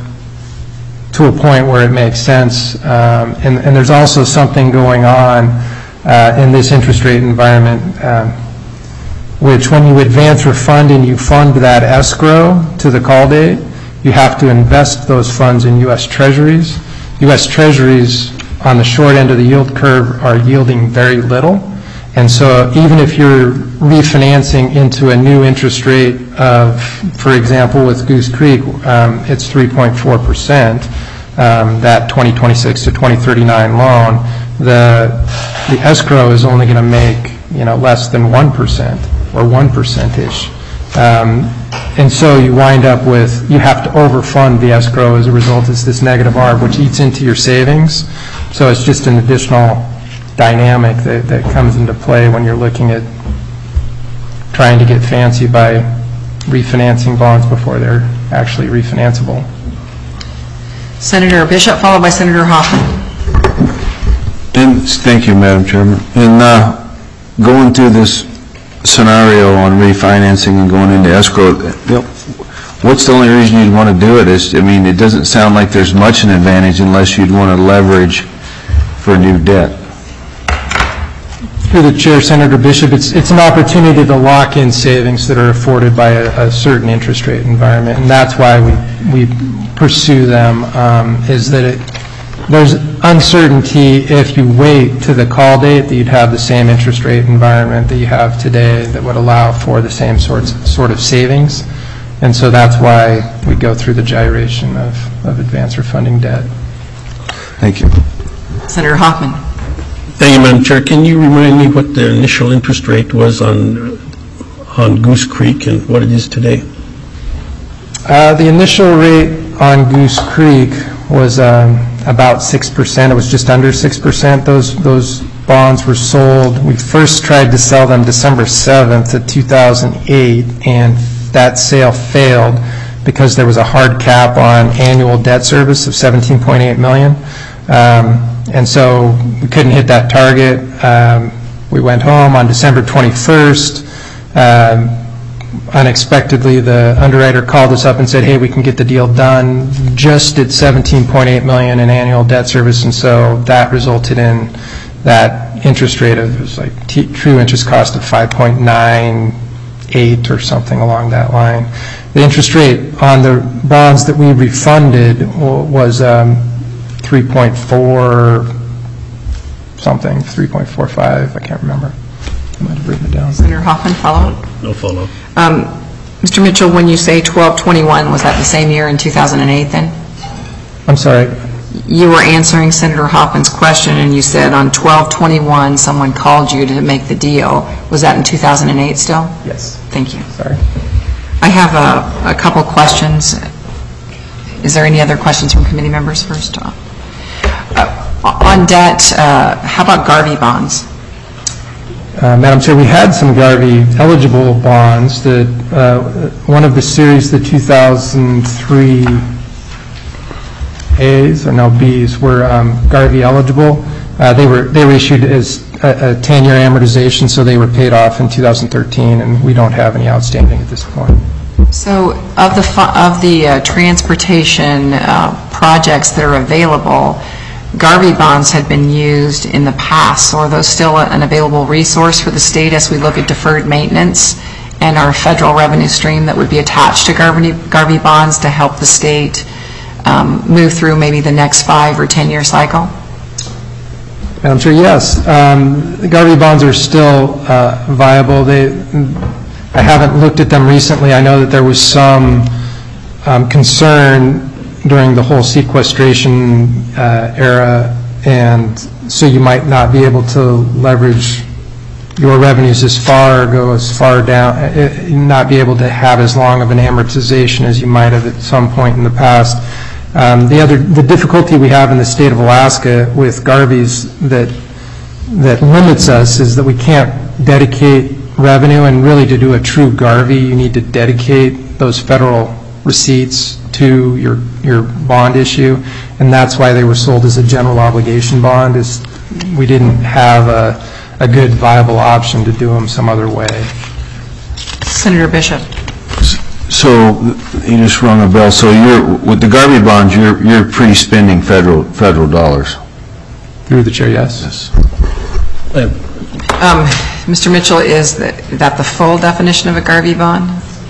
to a point where it makes sense. Um, and, and there's also something going on uh, in this interest rate environment, um, which when you advance or fund and you fund that escrow to the call date, you have to invest those funds in U S Treasuries. U S Treasuries on the short end of the yield curve are yielding very little. And so even if you're refinancing into a new interest rate of, for example, with Goose Creek, um, it's three point four percent, um, that twenty twenty-six to twenty thirty-nine loan, the, the escrow is only going to make, you know, less than one percent or one percent-ish. Um, and so you wind up with, you have to overfund the escrow. As a result, it's this negative arb, which eats into your savings. So it's just an additional dynamic that, that comes into play when you're looking at trying to get fancy by refinancing bonds before they're actually refinanceable. Senator Bishop, followed by Senator Hoffman. And thank you, Madam Chairman. In uh, going through this scenario on refinancing and going into escrow, you know, what's the only reason you'd want to do it? Is, I mean, it doesn't sound like there's much an advantage unless you'd want to leverage for new debt. Through the chair, Senator Bishop, it's, it's an opportunity to lock in savings that are afforded by a, a certain interest rate environment, and that's why we, we pursue them, um, is that it, there's uncertainty if you wait to the call date that you'd have the same interest rate environment that you have today that would allow for the same sorts, sort of savings. And so that's why we go through the gyration of, of advance or funding debt. Thank you. Senator Hoffman. Thank you, Madam Chair. Can you remind me what the initial interest rate was on on Goose Creek and what it is today? Uh, the initial rate on Goose Creek was um, about six percent. It was just under six percent. Those those bonds were sold. We first tried to sell them December seventh of two thousand eight, and that sale failed because there was a hard cap on annual debt service of seventeen point eight million dollars. Um, and so we couldn't hit that target. Um, we went home on December twenty-first. Um, unexpectedly, the underwriter called us up and said, hey, we can get the deal done just at seventeen point eight million dollars in annual debt service. And so that resulted in that interest rate of, it was like t true interest cost of five point nine eight or something along that line. The interest rate on the bonds that we refunded was um, three point four something, three point four five, I can't remember. I might have written it down. Senator Hoffman, follow up. No follow-up. Um, Mister Mitchell, when you say twelve twenty-one, was that the same year in two thousand eight then? I'm sorry. You were answering Senator Hoffman's question and you said on twelve twenty-one someone called you to make the deal. Was that in two thousand eight still? Yes. Thank you. Sorry. I have a, a couple questions. Is there any other questions from committee members first? Uh, on debt, uh, how about Garvey bonds? Uh, Madam Chair, we had some Garvey eligible bonds. That uh, one of the series, the two thousand three A's or no B's, were um, Garvey eligible. Uh, they were they were issued as a ten-year amortization, so they were paid off in two thousand thirteen, and we don't have any outstanding at this point. So, of the fu of the uh, transportation uh, projects that are available, Garvey bonds had been used in the past, so are those still an available resource for the state as we look at deferred maintenance and our federal revenue stream that would be attached to Garvey, Garvey bonds to help the state um, move through maybe the next five or ten-year cycle? Madam Chair, yes. Um, the Garvey bonds are still uh, viable. They, I haven't looked at them recently. I know that there was some um, concern during the whole sequestration uh, era, and so you might not be able to leverage your revenues as far, or go as far down, uh, not be able to have as long of an amortization as you might have at some point in the past. Um, the other, the difficulty we have in the state of Alaska with Garveys that that limits us is that we can't dedicate revenue, and really to do a true Garvey, you need to dedicate those federal receipts to your your bond issue, and that's why they were sold as a general obligation bond. Is we didn't have a, a good viable option to do them some other way. Senator Bishop. So you just rung a bell. So you're with the Garvey bonds, you're you're pre-spending federal federal dollars. Through the chair, yes. Yes. Um, Mister Mitchell, is that, that the full definition of a Garvey bond?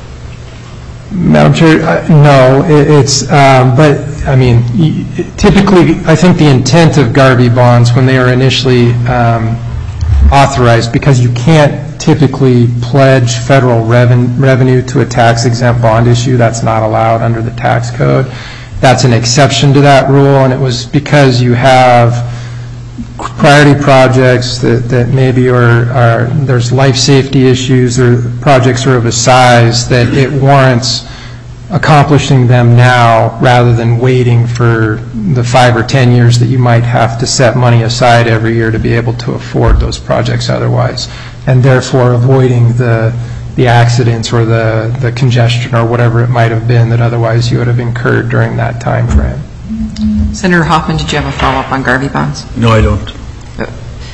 Madam Chair, uh, no, it, it's, um, but, I mean, y- typically, I think the intent of Garvey bonds when they are initially um, authorized, because you can't typically pledge federal reven- revenue to a tax-exempt bond issue. That's not allowed under the tax code. That's an exception to that rule, and it was because you have priority projects that, that maybe are, are, there's life safety issues, or projects are of a size that it warrants accomplishing them now rather than waiting for the five or ten years that you might have to set money aside every year to be able to afford those projects otherwise, and therefore avoiding the the accidents or the, the congestion or whatever it might have been that otherwise you would have incurred during that time frame. Senator Hoffman, did you have a follow-up on Garvey bonds? No, I don't. Uh,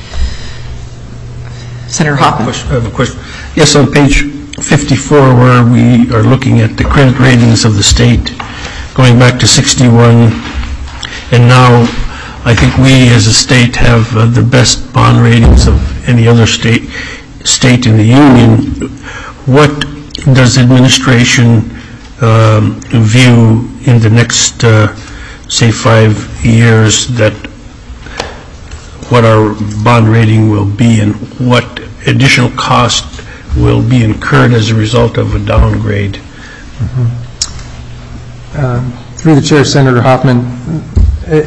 Senator Hoffman. I have a question. Yes, on page fifty-four, where we are looking at the credit ratings of the state, going back to sixty-one, and now I think we as a state have uh, the best bond ratings of any other state state in the union. What does administration um, view in the next, uh, say, five years that what our bond rating will be, and what additional cost will be incurred as a result of a downgrade? Mm-hmm. um, through the chair, Senator Hoffman, it,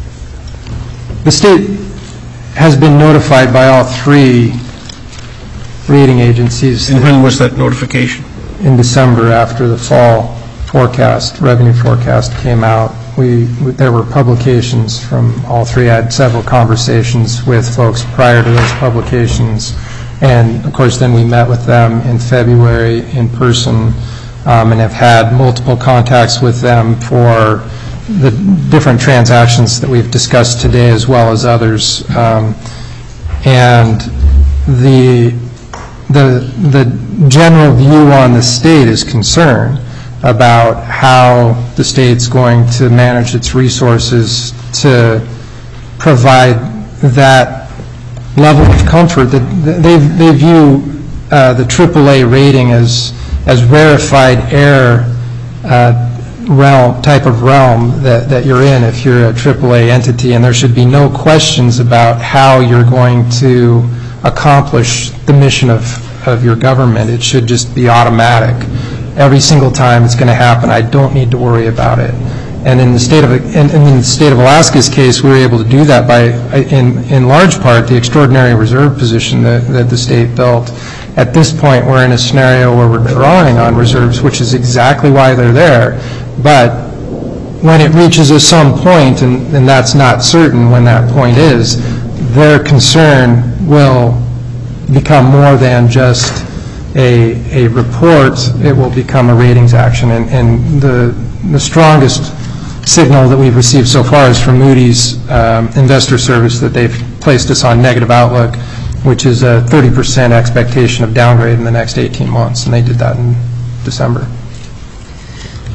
the state has been notified by all three rating agencies. And when was that notification? In December, after the fall forecast, revenue forecast came out. We, we there were publications from all three. I had several conversations with folks prior to those publications, and of course then we met with them in February in person, um, and have had multiple contacts with them for the different transactions that we've discussed today as well as others. Um, and the the the general view on the state is concern about how the state's going to manage its resources to provide that level of comfort. That they they view uh, the triple A rating as as rarefied air uh, realm type of realm that, that you're in if you're a triple A entity, and there should be no questions about how you're going to accomplish the mission of, of your government. It should just be automatic. Every single time it's going to happen, I don't need to worry about it. And in the state of in, in the state of Alaska's case, we were able to do that by, in in large part, the extraordinary reserve position that, that the state built. At this point, we're in a scenario where we're drawing on reserves, which is exactly why they're there. But when it reaches a some point, and, and that's not certain when that point is, their concern will become more than just a, a report. It will become a ratings action. And, and the, the strongest signal that we've received so far is from Moody's um, Investor Service that they've placed us on negative outlook, which is a thirty percent expectation of downgrade in the next eighteen months. And they did that in December.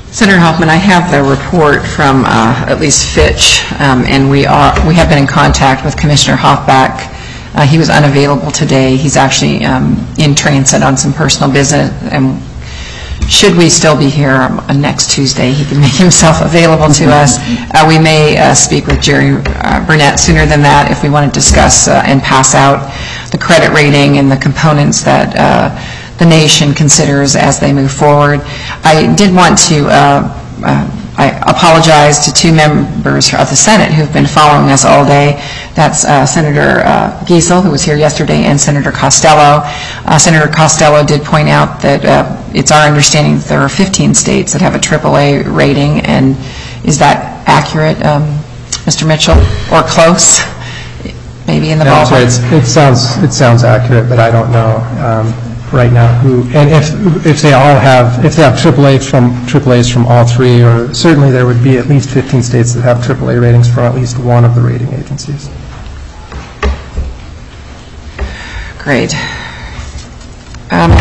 Senator Hoffman, I have the report from uh, at least Fitch, um, and we are we have been in contact with Commissioner Hoffback. Uh, he was unavailable today. He's actually um, in transit on some personal business, and should we still be here on next Tuesday, he can make himself available to us. Uh, we may uh, speak with Jerry uh, Burnett sooner than that if we want to discuss uh, and pass out the credit rating and the components that uh, the nation considers as they move forward. I did want to uh, uh, I apologize to two members of the Senate who have been following us all day. That's uh, Senator uh, Giesel, who was here yesterday, and Senator Costello. Uh, Senator Costello did point out that uh, it's our understanding that there are fifteen states that have a triple A rating, and is that accurate, um, Mister Mitchell, or close? Maybe in the No, ballpark. sorry, it's- it sounds, it sounds accurate, but I don't know um, right now who, and if, if they all have, if they have triple A from, triple A's from all three, or certainly there would be at least fifteen states that have triple A ratings from at least one of the rating agencies. Great. Um,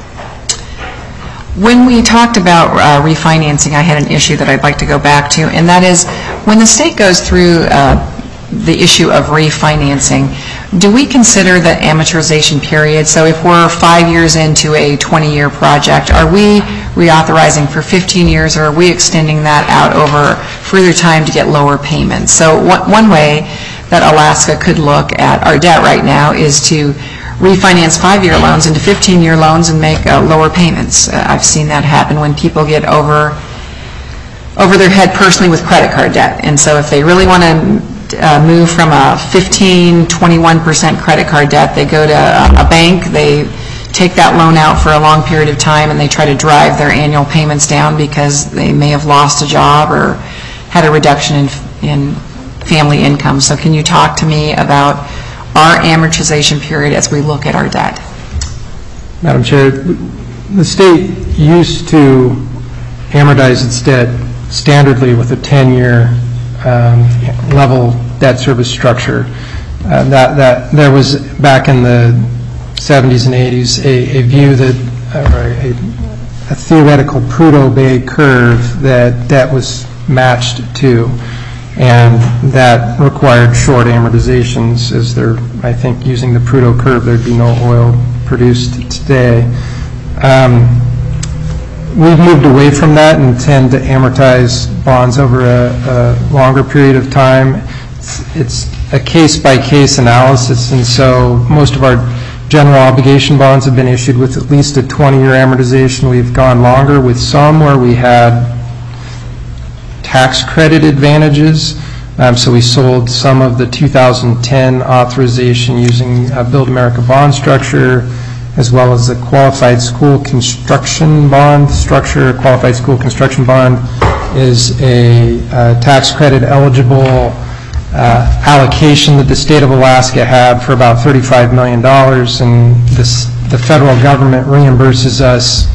When we talked about uh, refinancing, I had an issue that I'd like to go back to, and that is when the state goes through uh, the issue of refinancing, do we consider the amortization period? So if we're five years into a twenty-year project, are we reauthorizing for fifteen years, or are we extending that out over further time to get lower payments? So one one way that Alaska could look at our debt right now is to refinance five-year loans into fifteen-year loans and make uh, lower payments. Uh, I've seen that happen when people get over over their head personally with credit card debt. And so if they really want to uh, move from a fifteen, twenty-one percent credit card debt, they go to a, a bank, they take that loan out for a long period of time, and they try to drive their annual payments down because they may have lost a job or had a reduction in, in family income. So can you talk to me about our amortization period as we look at our debt? Madam Chair, the state used to amortize its debt standardly with a ten-year um, level debt service structure. Uh, that, that there was, back in the seventies and eighties, a, a view that, or a, a theoretical Prudhoe-Bay curve that debt was matched to, and that required short amortizations. As there, I think, using the Prudhoe curve, there'd be no oil produced today. Um, we've moved away from that and tend to amortize bonds over a, a longer period of time. It's, it's a case-by-case analysis, and so most of our general obligation bonds have been issued with at least a twenty-year amortization. We've gone longer with some where we had tax credit advantages. Um, so we sold some of the two thousand ten authorization using uh, Build America bond structure, as well as the qualified school construction bond structure. Qualified school construction bond is a uh, tax credit eligible uh, allocation that the state of Alaska had for about thirty-five million dollars, and this, the federal government reimburses us,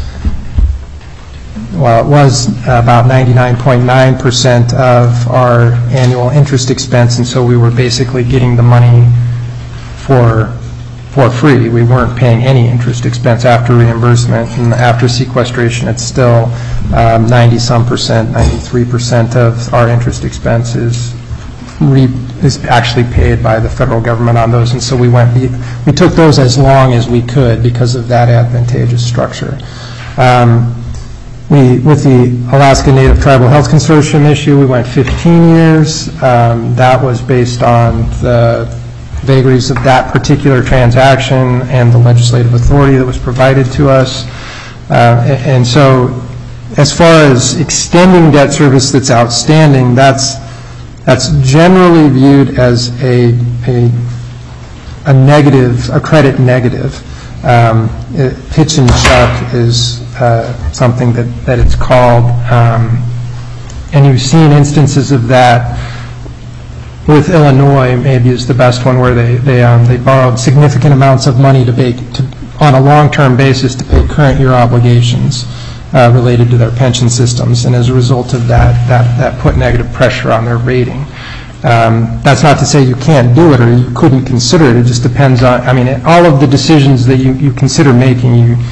well, it was about ninety-nine point nine percent of our annual interest expense, and so we were basically getting the money for for free. We weren't paying any interest expense after reimbursement, and after sequestration, it's still um, ninety-some percent, ninety-three percent of our interest expense is, re, is actually paid by the federal government on those, and so we went, we, we took those as long as we could because of that advantageous structure. Um, We, with the Alaska Native Tribal Health Consortium issue, we went fifteen years. Um, that was based on the vagaries of that particular transaction and the legislative authority that was provided to us. Uh, and, and so as far as extending debt service that's outstanding, that's, that's generally viewed as a, a, a negative, a credit negative. Um, it, pitch and chuck is uh, something that, that it's called, um, and you've seen instances of that with Illinois, maybe is the best one, where they they, um, they borrowed significant amounts of money to pay to, on a long-term basis to pay current year obligations uh, related to their pension systems, and as a result of that, that, that put negative pressure on their rating. Um, that's not to say you can't do it or you couldn't consider it. It just depends on, I mean, all of the decisions that you, you consider making, you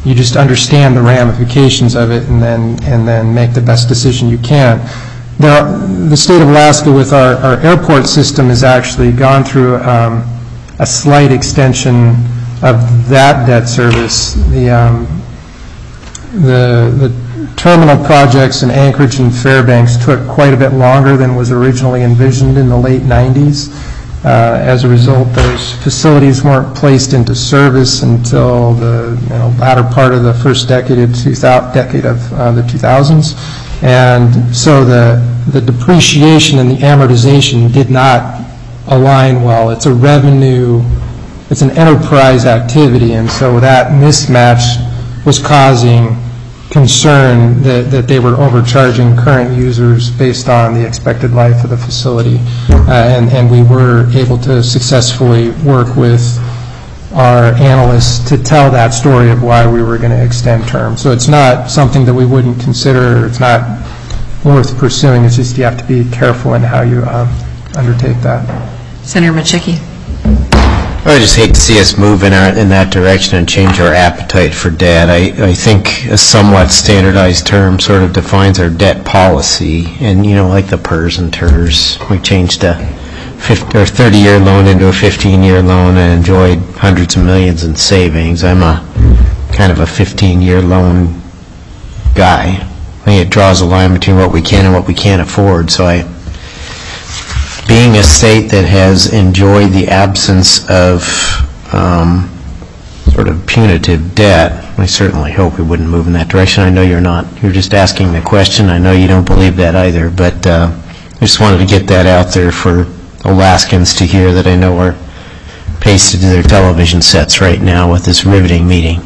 you just understand the ramifications of it and then and then make the best decision you can. There, the state of Alaska with our, our airport system has actually gone through um, a slight extension of that debt service. The, um, the, the terminal projects in Anchorage and Fairbanks took quite a bit longer than was originally envisioned in the late nineties. Uh, as a result, those facilities weren't placed into service until the you know, latter part of the first decade of, two thousand, decade of uh, the two thousands. And so the, the depreciation and the amortization did not align well. It's a revenue, it's an enterprise activity, and so that mismatch was causing concern that, that they were overcharging current users based on the expected life of the facility. Uh, and, and we were able to successfully work with our analysts to tell that story of why we were going to extend term. So it's not something that we wouldn't consider, it's not worth pursuing, it's just you have to be careful in how you um, undertake that. Senator Machicki. I would just hate to see us move in, our, in that direction and change our appetite for debt. I, I think a somewhat standardized term sort of defines our debt policy, and, you know, like the P E R S and T E R S, we changed a fifty or thirty-year loan into a fifteen-year loan and enjoyed hundreds of millions in savings. I'm a kind of a fifteen-year loan guy. I think it draws a line between what we can and what we can't afford, so I being a state that has enjoyed the absence of um, sort of punitive debt, I certainly hope we wouldn't move in that direction. I know you're not. You're just asking the question. I know you don't believe that either, but uh, I just wanted to get that out there for Alaskans to hear that I know are pasted to their television sets right now with this riveting meeting.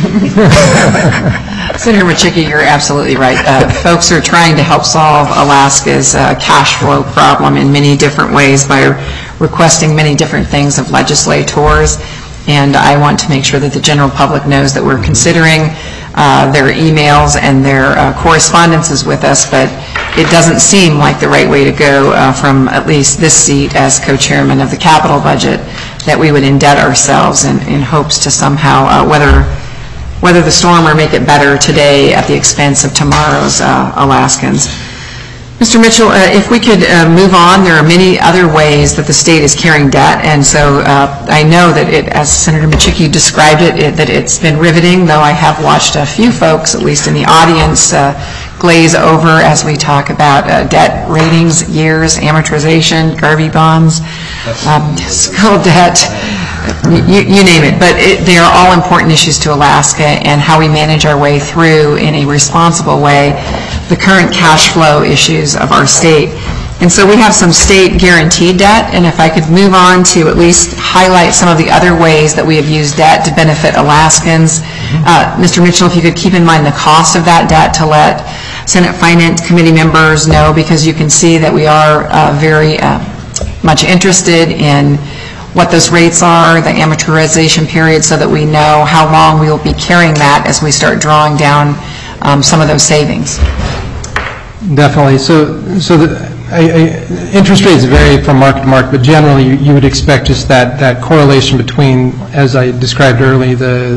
Senator Machicki, you're absolutely right. Uh, folks are trying to help solve Alaska's uh, cash flow problem in many different ways by requesting many different things of legislators, and I want to make sure that the general public knows that we're considering uh, their emails and their uh, correspondences with us, but it doesn't seem like the right way to go uh, from at least this seat as co-chairman of the capital budget, that we would indebt ourselves in, in hopes to somehow uh, weather weather the storm or make it better today at the expense of tomorrow's uh, Alaskans. Mister Mitchell, uh, if we could uh, move on, there are many other ways that the state is carrying debt, and so uh, I know that it, as Senator Machicki described it, it, that it's been riveting, though I have watched a few folks, at least in the audience, uh, glaze over as we talk about uh, debt ratings, years, amortization, Garvey bonds, um, school debt, you, you name it. But it, they are all important issues to Alaska, and how we manage our way through in a responsible way the current cash flow issues of our state. And so we have some state guaranteed debt, and if I could move on to at least highlight some of the other ways that we have used debt to benefit Alaskans. Uh, Mister Mitchell, if you could keep in mind the cost of that debt to let Senate Finance Committee members know, because you can see that we are uh, very uh, much interested in what those rates are, the amortization period, so that we know how long we will be carrying that as we start drawing down um, some of those savings. Definitely. So, so the, I, I, interest rates vary from market to market, but generally you, you would expect just that, that correlation between, as I described earlier, the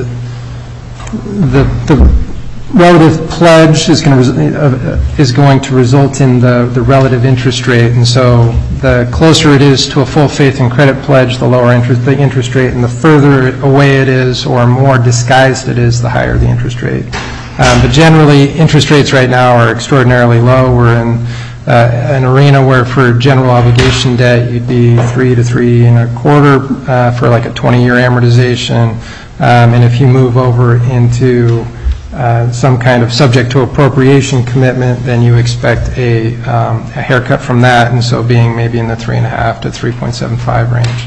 the, the relative pledge is going to uh, is going to result in the the relative interest rate, and so the closer it is to a full faith and credit pledge, the lower interest the interest rate, and the further away it is or more disguised it is, the higher the interest rate. Um, but generally, interest rates right now are extraordinarily low. We're in uh, an arena where for general obligation debt, you'd be three to three and a quarter uh, for like a twenty-year amortization. Um, and if you move over into uh, some kind of subject to appropriation commitment, then you expect a, um, a haircut from that, and so being maybe in the three and a half to three point seven five range.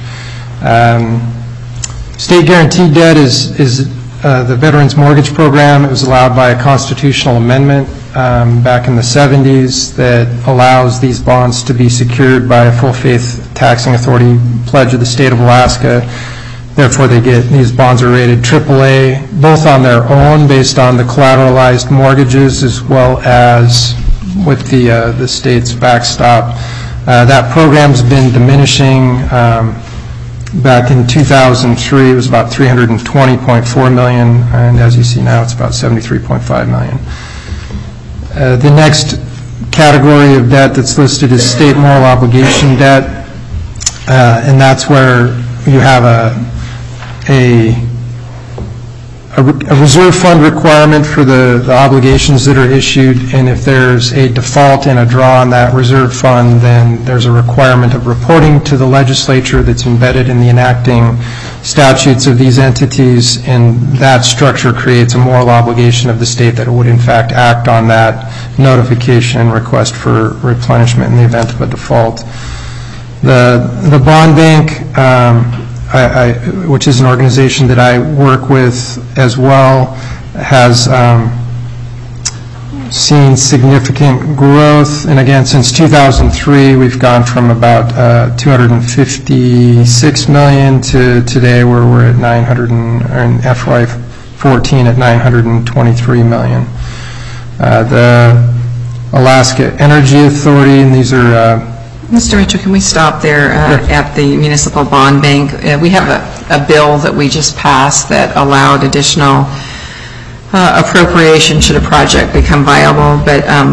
Um, state guaranteed debt is is Uh, the Veterans Mortgage Program. It was allowed by a constitutional amendment um, back in the seventies that allows these bonds to be secured by a full faith taxing authority pledge of the state of Alaska. Therefore, they get these bonds are rated triple A, both on their own based on the collateralized mortgages as well as with the uh, the state's backstop. Uh, that program's been diminishing. Um, Back in two thousand three, it was about three hundred twenty point four million dollars, and as you see now, it's about seventy-three point five million dollars. Uh, the next category of debt that's listed is state moral obligation debt, uh, and that's where you have a, a a reserve fund requirement for the, the obligations that are issued, and if there's a default and a draw on that reserve fund, then there's a requirement of reporting to the legislature that's embedded in the enacting statutes of these entities, and that structure creates a moral obligation of the state that it would in fact act on that notification and request for replenishment in the event of a default. The, the bond bank, um, I, I, which is an organization that I work with as well, has um, seen significant growth. And again, since two thousand three, we've gone from about uh, two hundred fifty-six million dollars to today where we're at nine hundred, and, or in F Y fourteen at nine hundred twenty-three million dollars. Uh, the Alaska Energy Authority, and these are uh, Mister Mitchell, can we stop there uh, Sure. at the Municipal Bond Bank? Uh, we have a, a bill that we just passed that allowed additional uh, appropriation should a project become viable, but um,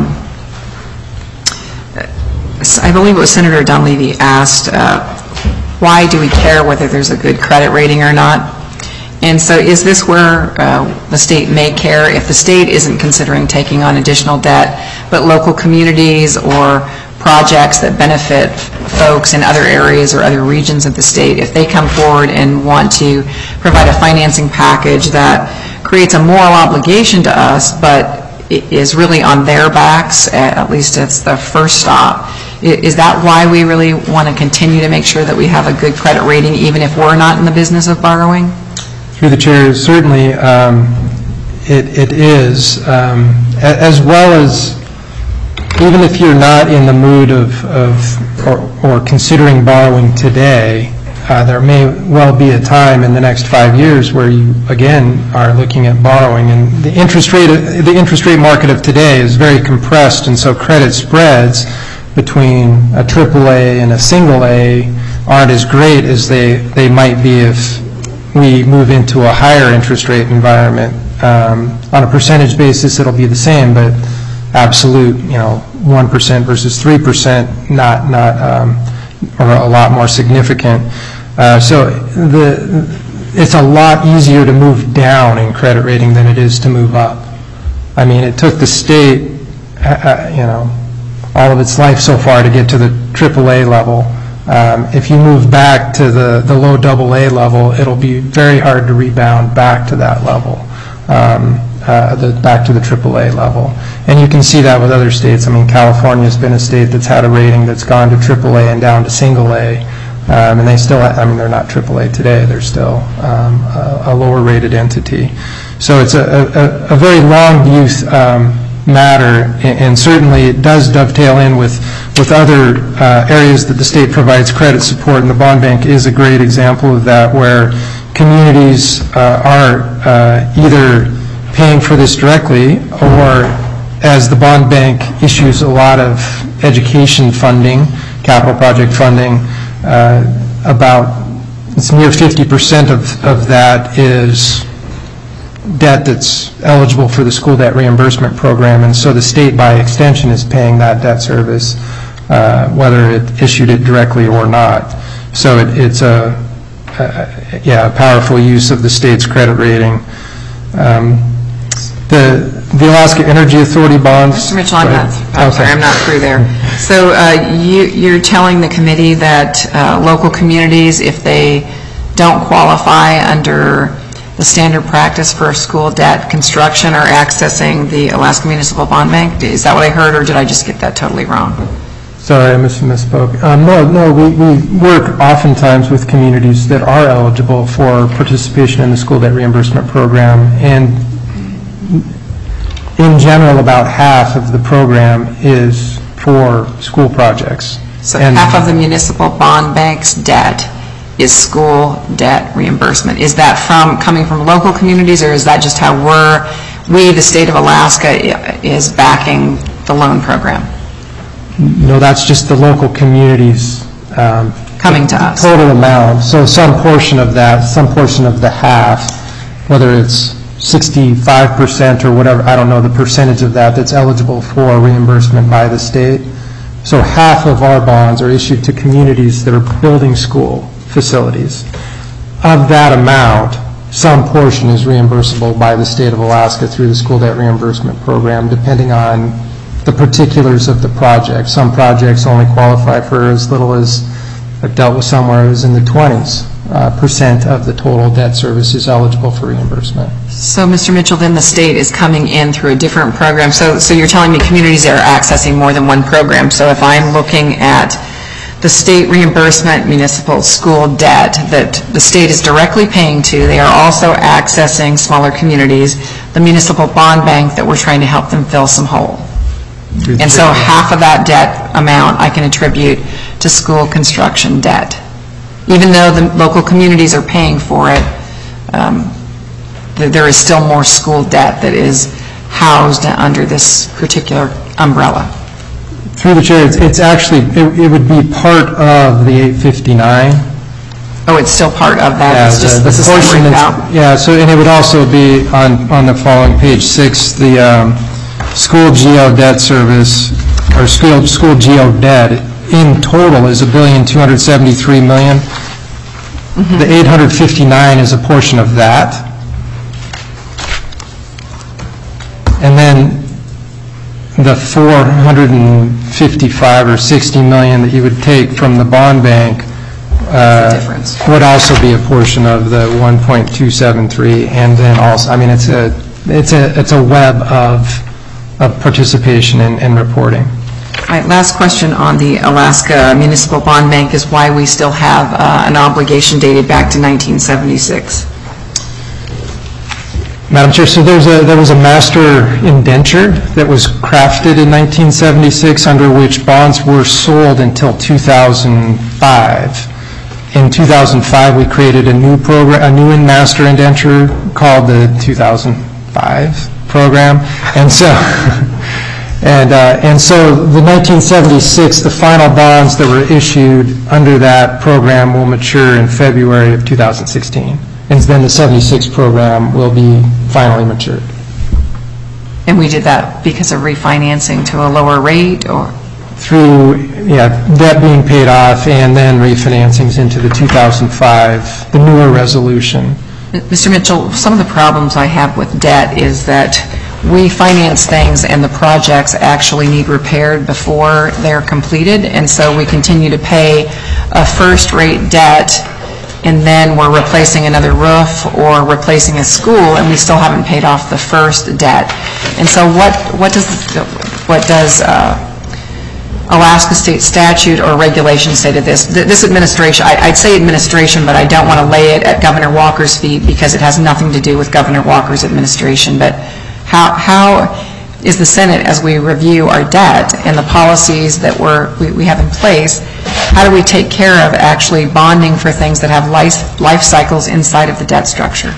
I believe it was Senator Dunleavy asked, uh, why do we care whether there's a good credit rating or not? And so is this where uh, the state may care if the state isn't considering taking on additional debt, but local communities or projects that benefit folks in other areas or other regions of the state, if they come forward and want to provide a financing package that creates a moral obligation to us, but it is really on their backs, at least it's the first stop. Is that why we really want to continue to make sure that we have a good credit rating, even if we're not in the business of borrowing? Through the chair, certainly um, it, it is, um, a, as well as even if you're not in the mood of, of or, or considering borrowing today, uh, there may well be a time in the next five years where you again are looking at borrowing, and the interest rate the interest rate market of today is very compressed, and so credit spreads between a triple A and a single A aren't as great as they they might be if we move into a higher interest rate environment. Um, on a percentage basis, it'll be the same, but absolute, you know, one percent versus three percent, not, not, um, or a lot more significant. Uh, so the, it's a lot easier to move down in credit rating than it is to move up. I mean, it took the state, uh, you know, all of its life so far to get to the triple A level. Um, if you move back to the, the low double A level, it'll be very hard to rebound back to that level. Um, Uh, the, back to the triple A level. And you can see that with other states. I mean, California's been a state that's had a rating that's gone to triple A and down to single A. Um, and they still, I mean, they're not triple A today. They're still um, a, a lower rated entity. So it's a, a, a very long view um, matter, and, and certainly it does dovetail in with, with other uh, areas that the state provides credit support, and the bond bank is a great example of that, where communities uh, are uh, either paying for this directly, or as the bond bank issues a lot of education funding, capital project funding, uh, about, it's near fifty percent of, of that is debt that's eligible for the school debt reimbursement program, and so the state by extension is paying that debt service, uh, whether it issued it directly or not. So it, it's a, a, yeah, a powerful use of the state's credit rating. Um, The, the Alaska Energy Authority bonds. Mister Mitchell, I'm not, I'm sorry, I'm not through there. So uh, you, you're telling the committee that uh, local communities, if they don't qualify under the standard practice for school debt construction, are accessing the Alaska Municipal Bond Bank? Is that what I heard, or did I just get that totally wrong? Sorry, I mis misspoke. Um, no, no, we, we work oftentimes with communities that are eligible for participation in the school debt reimbursement program, and in general, about half of the program is for school projects. So and half of the municipal bond bank's debt is school debt reimbursement. Is that from coming from local communities, or is that just how we're, we, the state of Alaska, is backing the loan program? No, that's just the local communities um, coming to us. Total amount, so some portion of that, some portion of the half, whether it's sixty-five percent or whatever, I don't know the percentage of that that's eligible for reimbursement by the state. So half of our bonds are issued to communities that are building school facilities. Of that amount, some portion is reimbursable by the state of Alaska through the school debt reimbursement program, depending on the particulars of the project. Some projects only qualify for as little as, I've dealt with somewhere it was in the twenties uh, percent of the total debt service is eligible for reimbursement. So, Mister Mitchell, then the state is coming in through a different program. So, so you're telling me communities are accessing more than one program. So if I'm looking at the state reimbursement municipal school debt that the state is directly paying to, they are also accessing smaller communities, the municipal bond bank that we're trying to help them fill some hole. And so half of that debt amount I can attribute to school construction debt. Even though the local communities are paying for it, um, th- there is still more school debt that is housed under this particular umbrella. Through the chair, it's, it's actually, it, it would be part of the eight fifty-nine. Oh, it's still part of that? Yeah, It's just the, this the is portion separated that's, out? yeah, so, and it would also be on, on the following page six, the um, school geo debt service, or school, school geo debt in total is a billion two hundred seventy-three million. Mm-hmm. The eight hundred fifty-nine is a portion of that. And then the four hundred fifty-five or sixty million that you would take from the bond bank uh, difference. would also be a portion of the one point two seven three, and then also, I mean, it's a it's a it's a web of of participation and, and reporting. All right, last question on the Alaska Municipal Bond Bank is why we still have uh, an obligation dated back to nineteen seventy-six. Madam Chair, so there's a, there was a master indenture that was crafted in nineteen seventy-six under which bonds were sold until two thousand five. In two thousand five, we created a new program, a new master indenture called the two thousand five program. And so, and, uh, and so the nineteen seventy-six, the final bonds that were issued under that program will mature in February of two thousand sixteen. And then the seventy-six program will be finally matured. And we did that because of refinancing to a lower rate, or? Through, yeah, debt being paid off and then refinancings into the two thousand five, the newer resolution. Mister Mitchell, some of the problems I have with debt is that we finance things and the projects actually need repaired before they're completed, and so we continue to pay a first-rate debt, and then we're replacing another roof or replacing a school, and we still haven't paid off the first debt. And so what what does what does uh, Alaska state statute or regulation say to this? This administration, I, I'd say administration, but I don't want to lay it at Governor Walker's feet because it has nothing to do with Governor Walker's administration. But how how is the Senate, as we review our debt and the policies that we're, we, we have in place, how do we take care of actually bonding for things that have life, life cycles inside of the debt structure?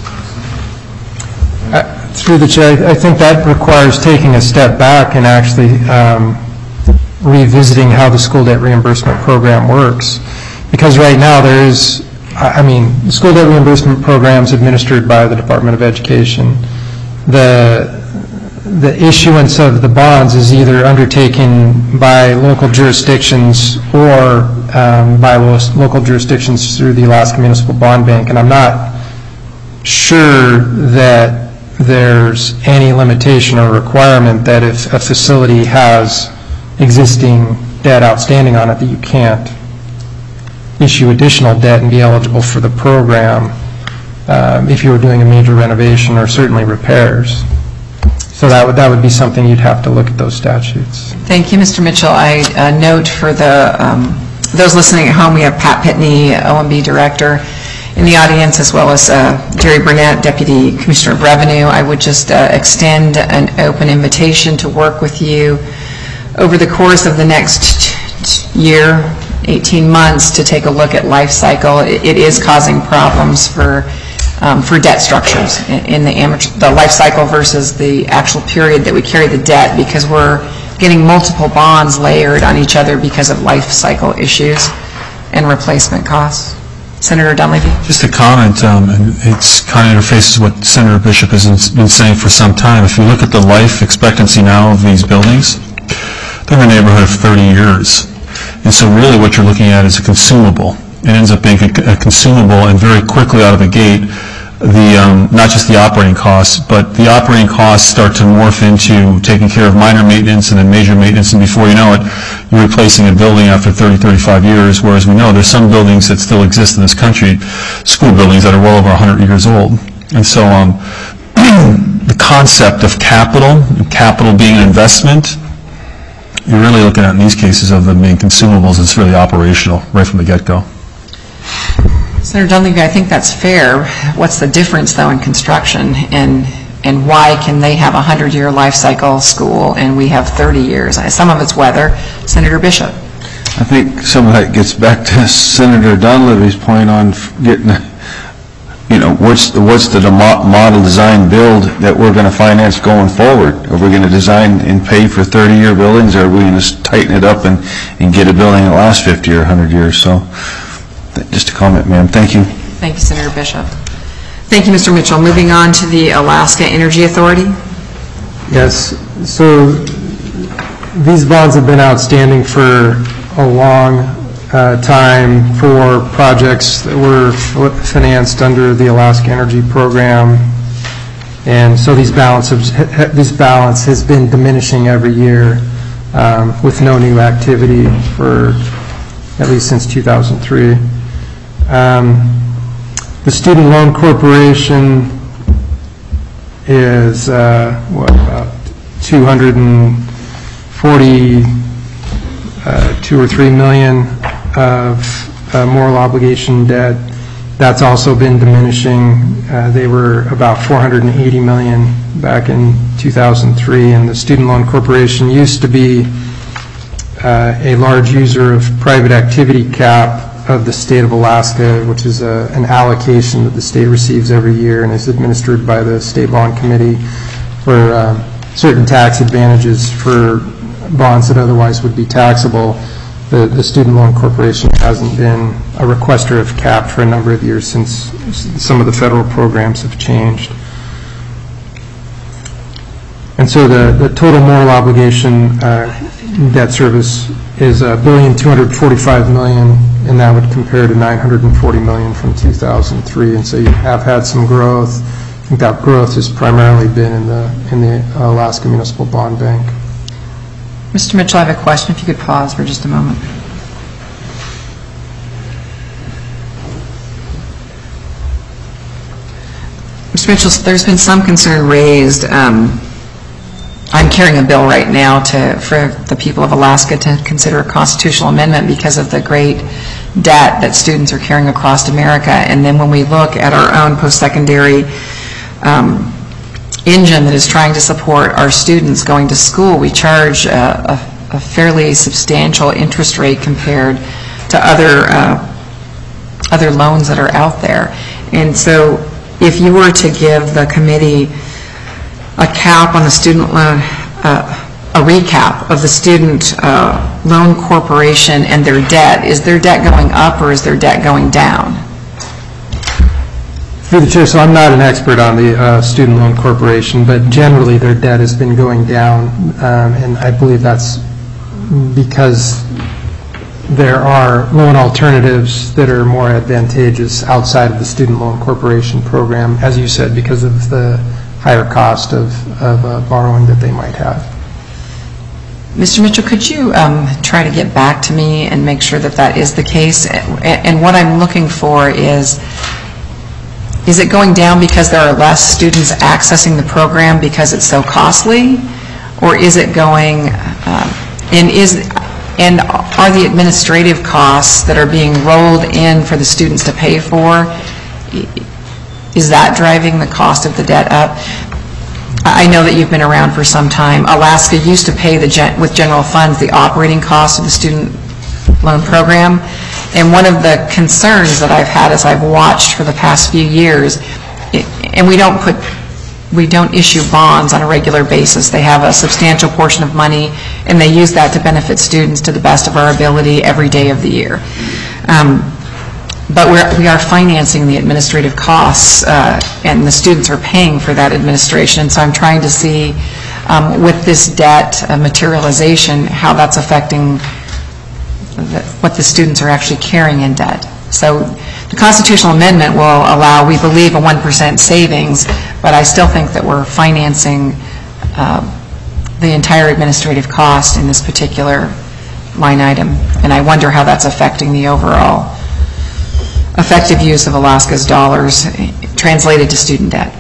Uh, through the chair, I think that requires taking a step back and actually um, revisiting how the school debt reimbursement program works. Because right now there is, I mean, the school debt reimbursement program is administered by the Department of Education. The the issuance of the bonds is either undertaken by local jurisdictions or um, by lo- local jurisdictions through the Alaska Municipal Bond Bank, and I'm not sure that there's any limitation or requirement that if a facility has existing debt outstanding on it that you can't issue additional debt and be eligible for the program um, if you were doing a major renovation or certainly repairs. So that would, that would be something you'd have to look at those statutes. Thank you, Mister Mitchell. I uh, note for the um, those listening at home, we have Pat Pitney, O M B Director, in the audience, as well as uh, Jerry Burnett, Deputy Commissioner of Revenue. I would just uh, extend an open invitation to work with you over the course of the next year, eighteen months, to take a look at life cycle. It, it is causing problems for Um, for debt structures in, in the amateur, the life cycle versus the actual period that we carry the debt, because we're getting multiple bonds layered on each other because of life cycle issues. and replacement costs. Senator Dunleavy? Just a comment, um, and it's kind of interfaces what Senator Bishop has been saying for some time. If you look at the life expectancy now of these buildings, they're in the neighborhood of thirty years. And so really what you're looking at is a consumable. It ends up being a, a consumable, and very quickly out of the gate, the um, not just the operating costs, but the operating costs start to morph into taking care of minor maintenance and then major maintenance, and before you know it, you're replacing a building after thirty, thirty-five years, whereas we know there's some buildings that still exist in this country, school buildings that are well over one hundred years old. And so um, the concept of capital, capital being an investment, you're really looking at in these cases of them being consumables. It's really operational right from the get-go. Senator Dunleavy, I think that's fair. What's the difference, though, in construction, and and why can they have a hundred-year life cycle school and we have thirty years? Some of it's weather. Senator Bishop? I think some of that gets back to Senator Dunleavy's point on getting, you know, what's the, what's the mo- model design build that we're going to finance going forward? Are we going to design and pay for thirty-year buildings, or are we going to tighten it up and, and get a building that lasts fifty or one hundred years? So, just a comment, ma'am. Thank you. Thank you, Senator Bishop. Thank you, Mister Mitchell. Moving on to the Alaska Energy Authority. Yes, so these bonds have been outstanding for a long uh, time for projects that were financed under the Alaska Energy Program, and so these balances, this balance has been diminishing every year um, with no new activity for at least since two thousand three. Um, the Student Loan Corporation is uh, what, about two hundred forty, uh, two or three million of uh, moral obligation debt. That's also been diminishing. Uh, they were about four hundred eighty million back in two thousand three, and the Student Loan Corporation used to be uh, a large user of private activity cap of the state of Alaska, which is a, an allocation that the state receives every year and is administered by the State Bond Committee for uh, certain tax advantages for bonds that otherwise would be taxable. The, the Student Loan Corporation hasn't been a requester of cap for a number of years since some of the federal programs have changed. And so the, the total moral obligation uh, debt service is a billion two hundred forty-five million, and that would compare to nine hundred forty million from two thousand three. And so you have had some growth. I think that growth has primarily been in the in the Alaska Municipal Bond Bank. Mister Mitchell, I have a question. If you could pause for just a moment. Mister Mitchell, there's been some concern raised. Um, I'm carrying a bill right now to for the people of Alaska to consider a constitutional amendment because of the great debt that students are carrying across America. And then when we look at our own post-secondary um, engine that is trying to support our students going to school, we charge a, a, a fairly substantial interest rate compared to other uh, other loans that are out there. And so if you were to give the committee a cap on the student loan, uh, a recap of the student uh, loan corporation and their debt, is their debt going up or is their debt going down? Through the chair, so I'm not an expert on the uh, Student Loan Corporation, but generally their debt has been going down, um, and I believe that's because there are loan alternatives that are more advantageous outside of the Student Loan Corporation program, as you said, because of the higher cost of, of uh, borrowing that they might have. Mister Mitchell, could you um, try to get back to me and make sure that that is the case? And, and what I'm looking for is, is it going down because there are less students accessing the program because it's so costly? Or is it going, um, and is, and are the administrative costs that are being rolled in for the students to pay for, is that driving the cost of the debt up? I know that you've been around for some time. Alaska used to pay the gen- with general funds the operating cost of the student loan program. And one of the concerns that I've had as I've watched for the past few years, it, and we don't put, we don't issue bonds on a regular basis. They have a substantial portion of money, and they use that to benefit students to the best of our ability every day of the year. Um, But we're, we are financing the administrative costs, uh, and the students are paying for that administration. So I'm trying to see, um, with this debt uh, materialization, how that's affecting the, what the students are actually carrying in debt. So the constitutional amendment will allow, we believe, a one percent savings, but I still think that we're financing uh, the entire administrative cost in this particular line item. And I wonder how that's affecting the overall effective use of Alaska's dollars translated to student debt.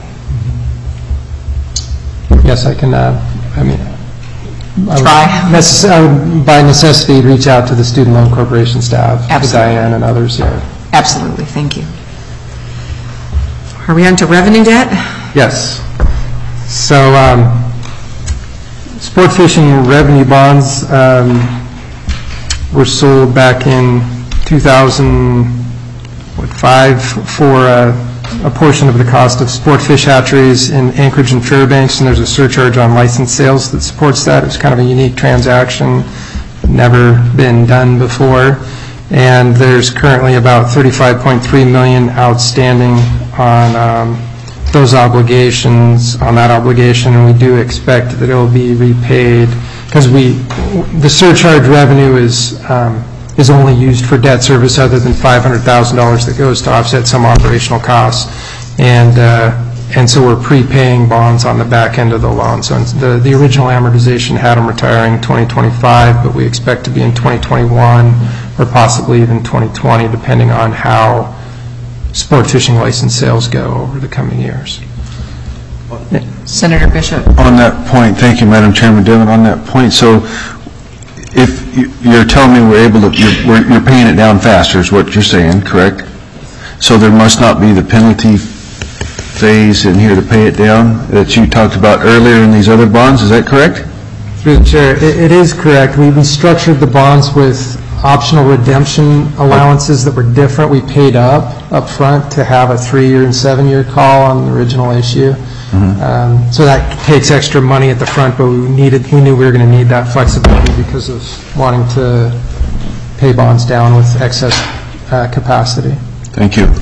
Yes, I can, uh, I mean, I would Try. necess- I would, by necessity, reach out to the Student Loan Corporation staff, to Absolutely. Diane and others here. Absolutely, thank you. Are we on to revenue debt? Yes. So, um, sport fishing revenue bonds um, were sold back in two thousand five for uh, a portion of the cost of sport fish hatcheries in Anchorage and Fairbanks, and there's a surcharge on licensed sales that supports that. It was kind of a unique transaction, never been done before, and there's currently about thirty-five point three million dollars outstanding on um, those obligations, on that obligation, and we do expect that it will be repaid, because we, the surcharge revenue is um, is only used for debt service other than five hundred thousand dollars that goes to offset some operational costs. And uh, and so we're prepaying bonds on the back end of the loan. So the, the original amortization had them retiring twenty twenty-five, but we expect to be in twenty twenty-one or possibly even twenty twenty, depending on how sport fishing license sales go over the coming years. Senator Bishop. On that point, thank you, Madam Chairman. Devin, on that point, so if you- you're telling me we're able to, you're, we're- you're paying it down faster is what you're saying, correct? So there must not be the penalty phase in here to pay it down that you talked about earlier in these other bonds, is that correct? Through the chair, it, it is correct. We, we structured the bonds with optional redemption allowances that were different. We paid up, up front to have a three-year and seven-year call on the original issue. Um, so that takes extra money at the front, but we needed, we knew we were going to need that flexibility because of wanting to pay bonds down with excess uh, capacity. Thank you.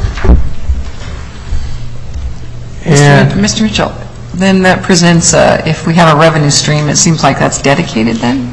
And Mister Mitchell, then that presents, uh, if we have a revenue stream, it seems like that's dedicated then?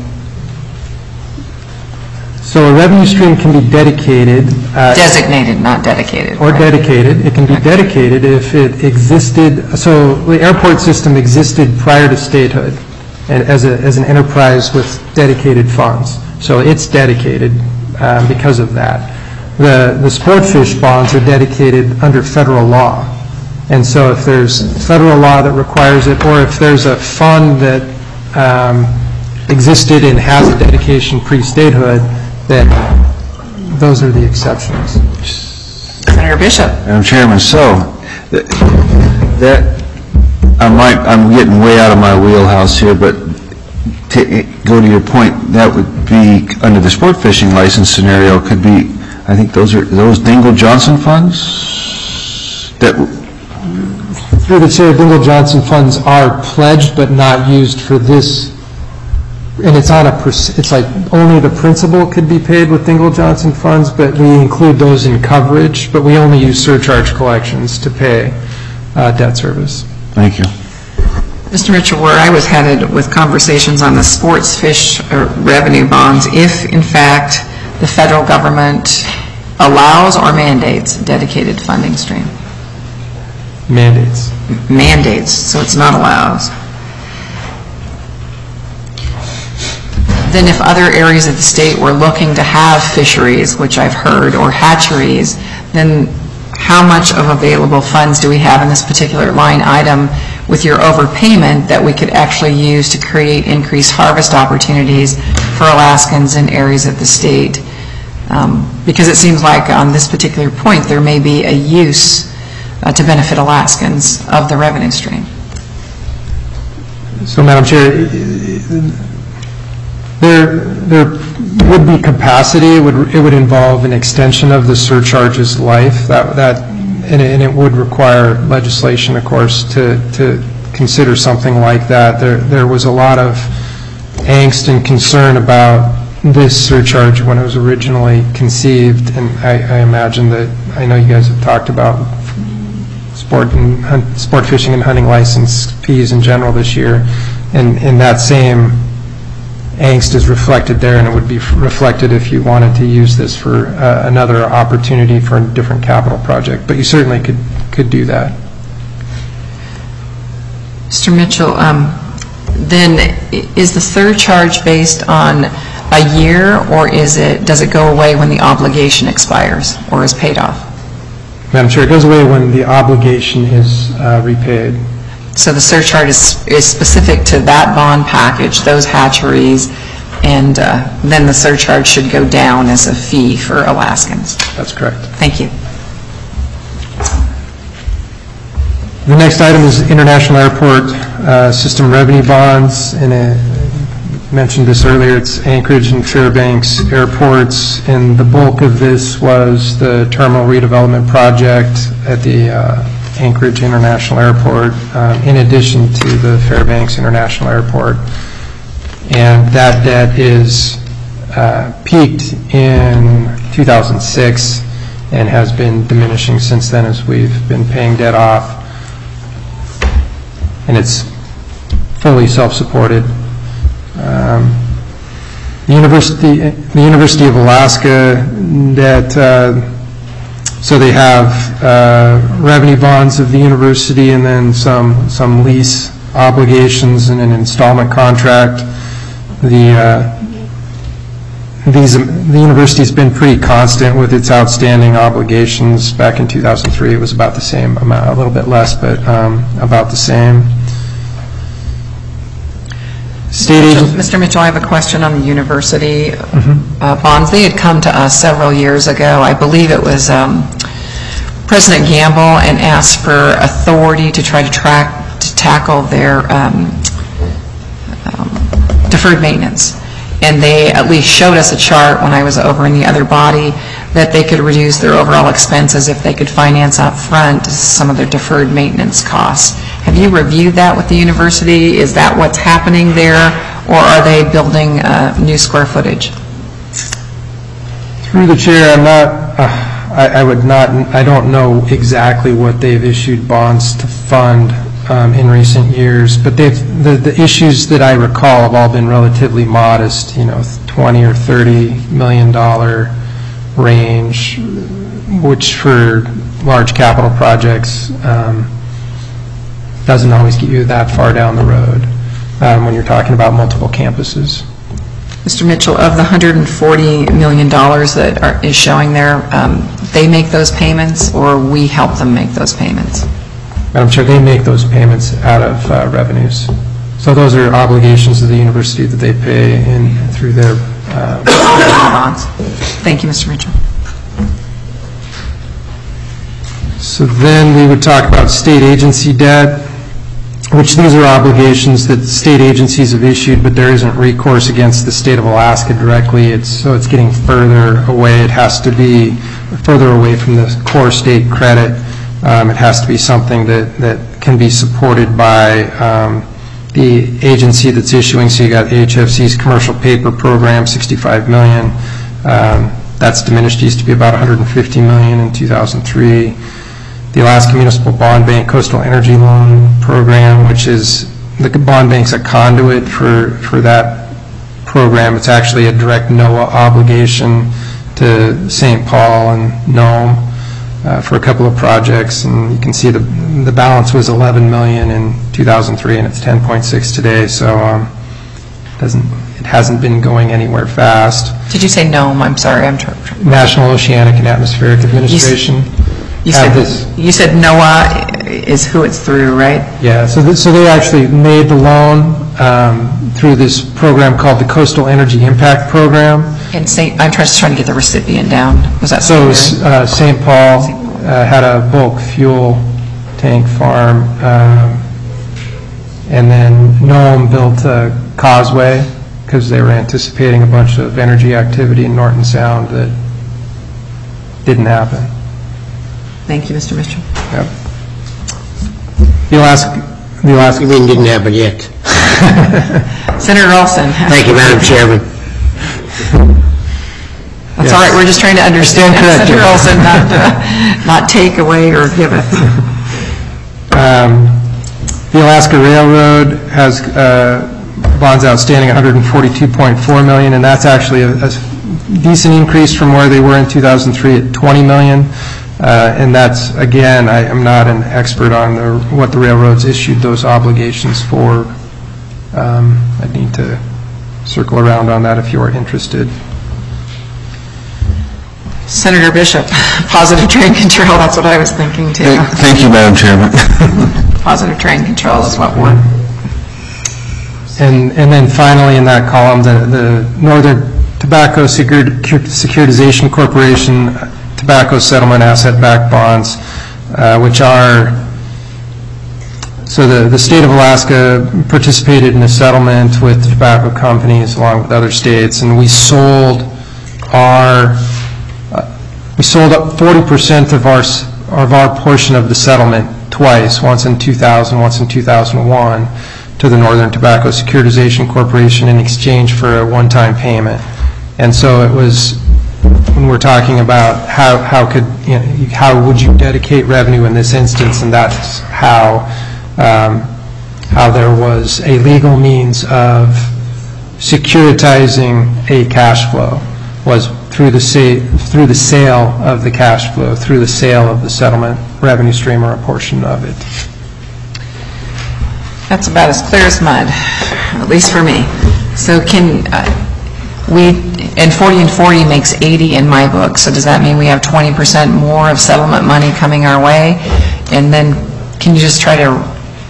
so a revenue stream can be dedicated. uh, Designated, not dedicated. Or right? dedicated. It can be dedicated if it existed, so the airport system existed prior to statehood and as a, as an enterprise with dedicated funds. So it's dedicated um, because of that. The, the sport fish bonds are dedicated under federal law. And so if there's federal law that requires it, or if there's a fund that um, existed and has a dedication pre-statehood, then those are the exceptions. Senator Bishop. Madam Chairman, so th- that, I might, I'm getting way out of my wheelhouse here, but to go to your point, that would be, under the sport fishing license scenario, could be, I think those are, those Dingle Johnson funds? That, Through the chair, Dingle Johnson funds are pledged but not used for this, and it's on a, perc- it's like only the principal could be paid with Dingle Johnson funds, but we include those in coverage, but we only use surcharge collections to pay uh, debt service. thank you. Mister Mitchell, where I was headed with conversations on the sports fish uh, revenue bonds, if in fact the federal government allows or mandates dedicated funding stream. Mandates. Mandates, so it's not allows. Then if other areas of the state were looking to have fisheries, which I've heard, or hatcheries, then how much of available funds do we have in this particular line item with your overpayment that we could actually use to create increased harvest opportunities for Alaskans in areas of the state? Um, because it seems like on this particular point, there may be a use uh, to benefit Alaskans of the revenue stream. So, Madam Chair, there there would be capacity. It would it would involve an extension of the surcharge's life. That that and it, and it would require legislation, of course, to to consider something like that. There there was a lot of angst and concern about this surcharge when it was originally conceived, and I, I imagine that, I know you guys have talked about sport and hunt, sport fishing and hunting license fees in general this year, and, and that same angst is reflected there, and it would be reflected if you wanted to use this for uh, another opportunity for a different capital project, but you certainly could, could do that. Mister Mitchell, um, then is the surcharge based on a year, or is it, does it go away when the obligation expires or is paid off? Madam Chair, it goes away when the obligation is uh, repaid. So the surcharge is, is specific to that bond package, those hatcheries, and uh, then the surcharge should go down as a fee for Alaskans. That's correct. Thank you. The next item is International Airport uh, System Revenue Bonds, and I mentioned this earlier. It's Anchorage and Fairbanks airports, and the bulk of this was the terminal redevelopment project at the uh, Anchorage International Airport, um, in addition to the Fairbanks International Airport. And that debt is uh, peaked in two thousand six and has been diminishing since then as we've been paying debt off. And it's fully self-supported. Um, the University, the University of Alaska, that uh, so they have uh, revenue bonds of the university, and then some some lease obligations and an installment contract. The uh, these the university's been pretty constant with its outstanding obligations. Back in two thousand three, it was about the same amount, a little bit less, but um, about the same. State agent. Mister Mitchell, I have a question on the university Mm-hmm. uh, bonds. They had come to us several years ago. I believe it was um, President Gamble, and asked for authority to try to track to tackle their um, um, deferred maintenance. And they at least showed us a chart when I was over in the other body that they could reduce their overall expenses if they could finance up front some of their deferred maintenance costs. Have you reviewed that with the university? Is that what's happening there, or are they building uh, new square footage? Through the chair, I'm not, uh, I, I would not, I don't know exactly what they've issued bonds to fund um, in recent years, but they've, the, the issues that I recall have all been relatively modest, you know, twenty or thirty million dollar range, which for large capital projects um, doesn't always get you that far down the road um, when you're talking about multiple campuses. Mister Mitchell, of the one hundred forty million dollars that are, is showing there, um, they make those payments, or we help them make those payments? Madam Chair, they make those payments out of uh, revenues. So those are obligations of the university that they pay in through their uh, bonds. Thank you, Mister Mitchell. So then we would talk about state agency debt, which these are obligations that state agencies have issued, but there isn't recourse against the state of Alaska directly. It's, so it's getting further away. It has to be further away from the core state credit. Um, it has to be something that, that can be supported by um, the agency that's issuing. So you got H F C's commercial paper program, sixty-five million dollars. Um, that's diminished. It used to be about one hundred fifty million dollars in two thousand three. The Alaska Municipal Bond Bank Coastal Energy Loan Program, which is, the bond bank's a conduit for, for that program. It's actually a direct NOAA obligation to Saint Paul and Nome uh, for a couple of projects, and you can see the the balance was eleven million dollars in two thousand three, and it's ten point six today, so um, doesn't, it hasn't been going anywhere fast. Did you say NOAA? I'm sorry. I'm trying. National Oceanic and Atmospheric Administration. You have said, this. you said NOAA is who it's through, right? Yeah, so th so they actually made the loan um, through this program called the Coastal Energy Impact Program. And Saint, I'm just trying to get the recipient down. Was that So Saint uh, Saint Paul uh, had a bulk fuel tank farm, um, and then Nome built a causeway because they were anticipating a bunch of energy activity in Norton Sound that didn't happen. Thank you, Mister Mitchell. Yep. The Alaska, the Alaska. You mean didn't happen yet? Senator Olson. Thank you, Madam Chairman. That's all right, we're just trying to understand corrected. Senator Olson, not, uh, not take away or giveth. Um, The Alaska Railroad has uh, bonds outstanding one hundred forty-two point four million dollars, and that's actually a a decent increase from where they were in two thousand three at twenty million dollars. Uh, And that's, again, I am not an expert on the- what the railroads issued those obligations for. Um, I'd need to circle around on that if you are interested. Senator Bishop, positive train control, that's what I was thinking too. Thank thank you, Madam Chairman. Positive train control is what we're, And and then finally, in that column, the the Northern Tobacco Secur- Securitization Corporation Tobacco Settlement Asset-Backed Bonds, uh, which are, so the, the state of Alaska participated in a settlement with the tobacco companies along with other states, and we sold our, uh, we sold up forty percent of our, s- of our portion of the settlement twice, once in two thousand, once in two thousand one, to the Northern Tobacco Securitization Corporation in exchange for a one-time payment. And so it was, when we're talking about how, how could, you know, how would you dedicate revenue in this instance, and that's how, um, how there was a legal means of securitizing a cash flow, was through the sa- through the sale of the cash flow, through the sale of the settlement revenue stream or a portion of it. that's about as clear as mud, at least for me. So can, uh, we, and forty and forty makes eighty in my book, so does that mean we have twenty percent more of settlement money coming our way? And then, can you just try to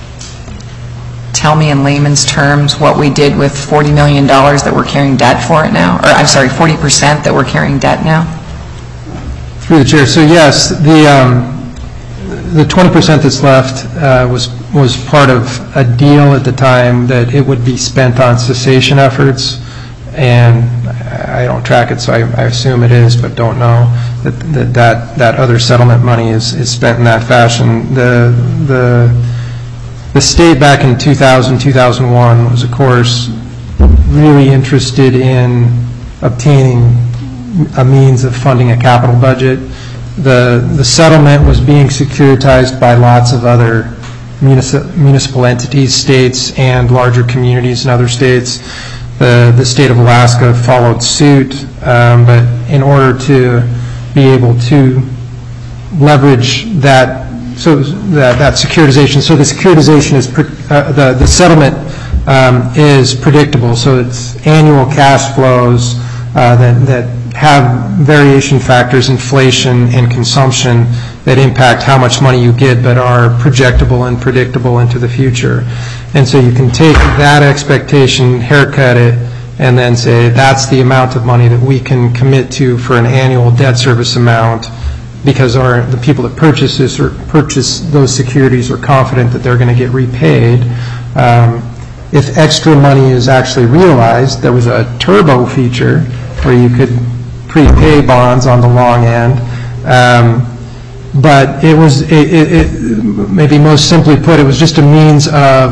tell me in layman's terms what we did with forty million dollars that we're carrying debt for it now? Or, I'm sorry, forty percent that we're carrying debt now? Through the chair. So yes, the um, the twenty percent that's left uh, was was part of a deal at the time that it would be spent on cessation efforts, and I don't track it, so I, I assume it is, but don't know that that that, that other settlement money is, is spent in that fashion. The the the state back in two thousand, two thousand one was, of course, really interested in obtaining a means of funding a capital budget. The, the settlement was being securitized by lots of other municipal, municipal entities, states, and larger communities in other states. The, the state of Alaska followed suit, um, but in order to be able to leverage that, so that, that securitization, so the securitization is, pre- uh, the, the settlement um, is predictable, so it's annual cash flows uh, that, that have variation factors, inflation and consumption, that impact how much money you get but are projectable and predictable into the future. And so you can take that expectation, haircut it, and then say that's the amount of money that we can commit to for an annual debt service amount, because our, the people that purchase this or purchase those securities are confident that they're going to get repaid. Um, if extra money is actually realized, there was a turbo feature where you could prepay bonds on the long end. Um, but it was, it, it, it, maybe most simply put, it was just a means of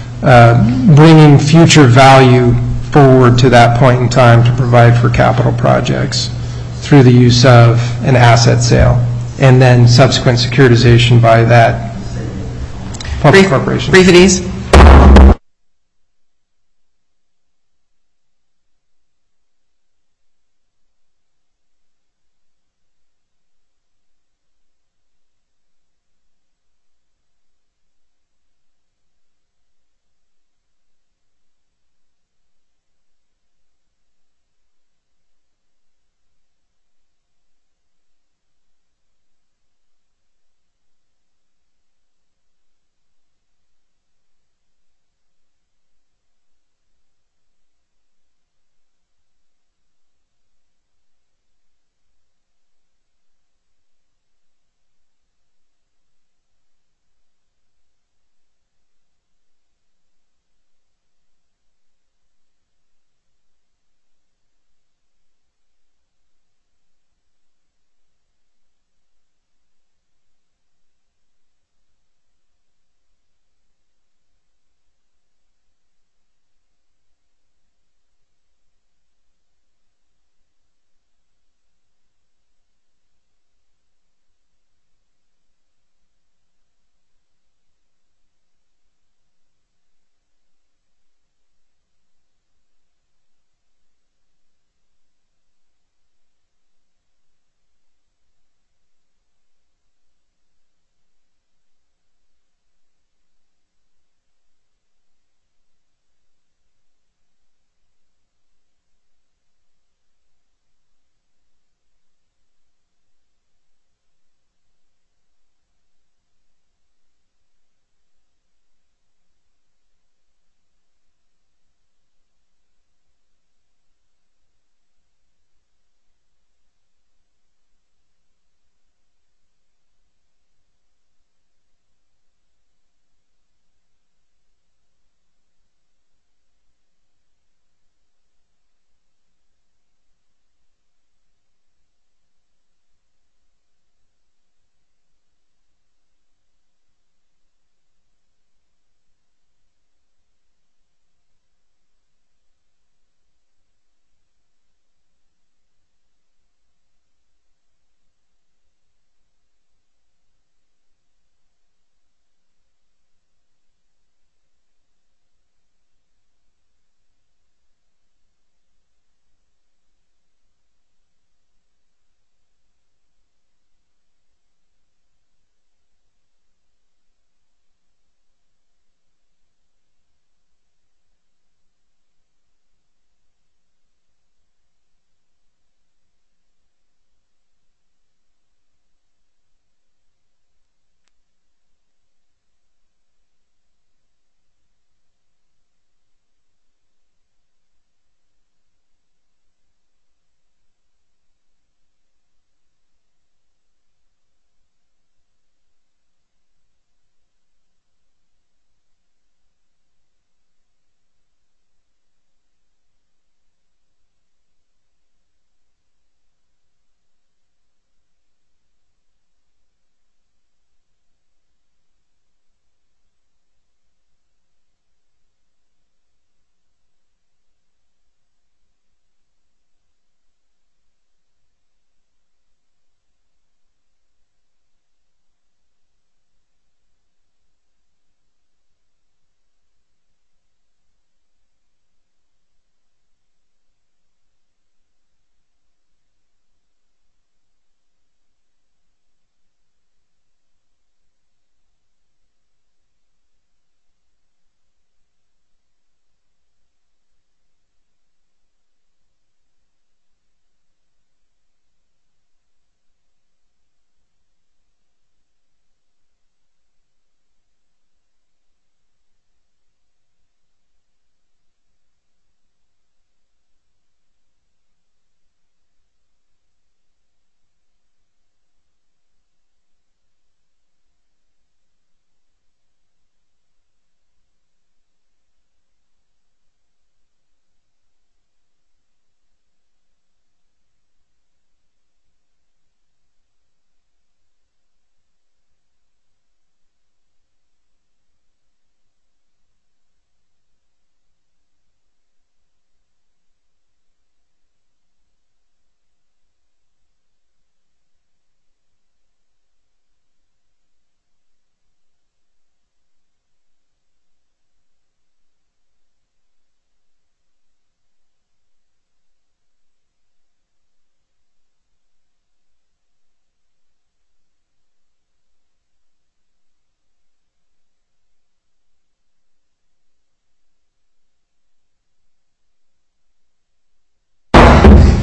uh, bringing future value forward to that point in time to provide for capital projects through the use of an asset sale and then subsequent securitization by that public Brief- corporation. Brief at ease.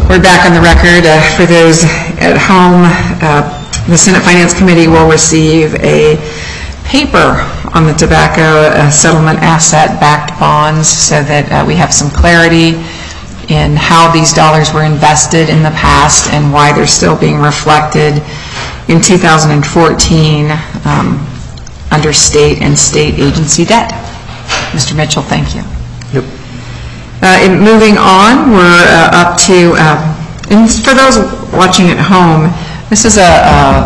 We're back on the record. Uh, For those at home, uh, the Senate Finance Committee will receive a paper on the tobacco uh, settlement asset-backed bonds so that uh, we have some clarity in how these dollars were invested in the past and why they're still being reflected in two thousand fourteen um, under state and state agency debt. Mister Mitchell, thank you. Yep. Uh, in moving on, we're uh, up to, uh, and for those watching at home, this is a, a,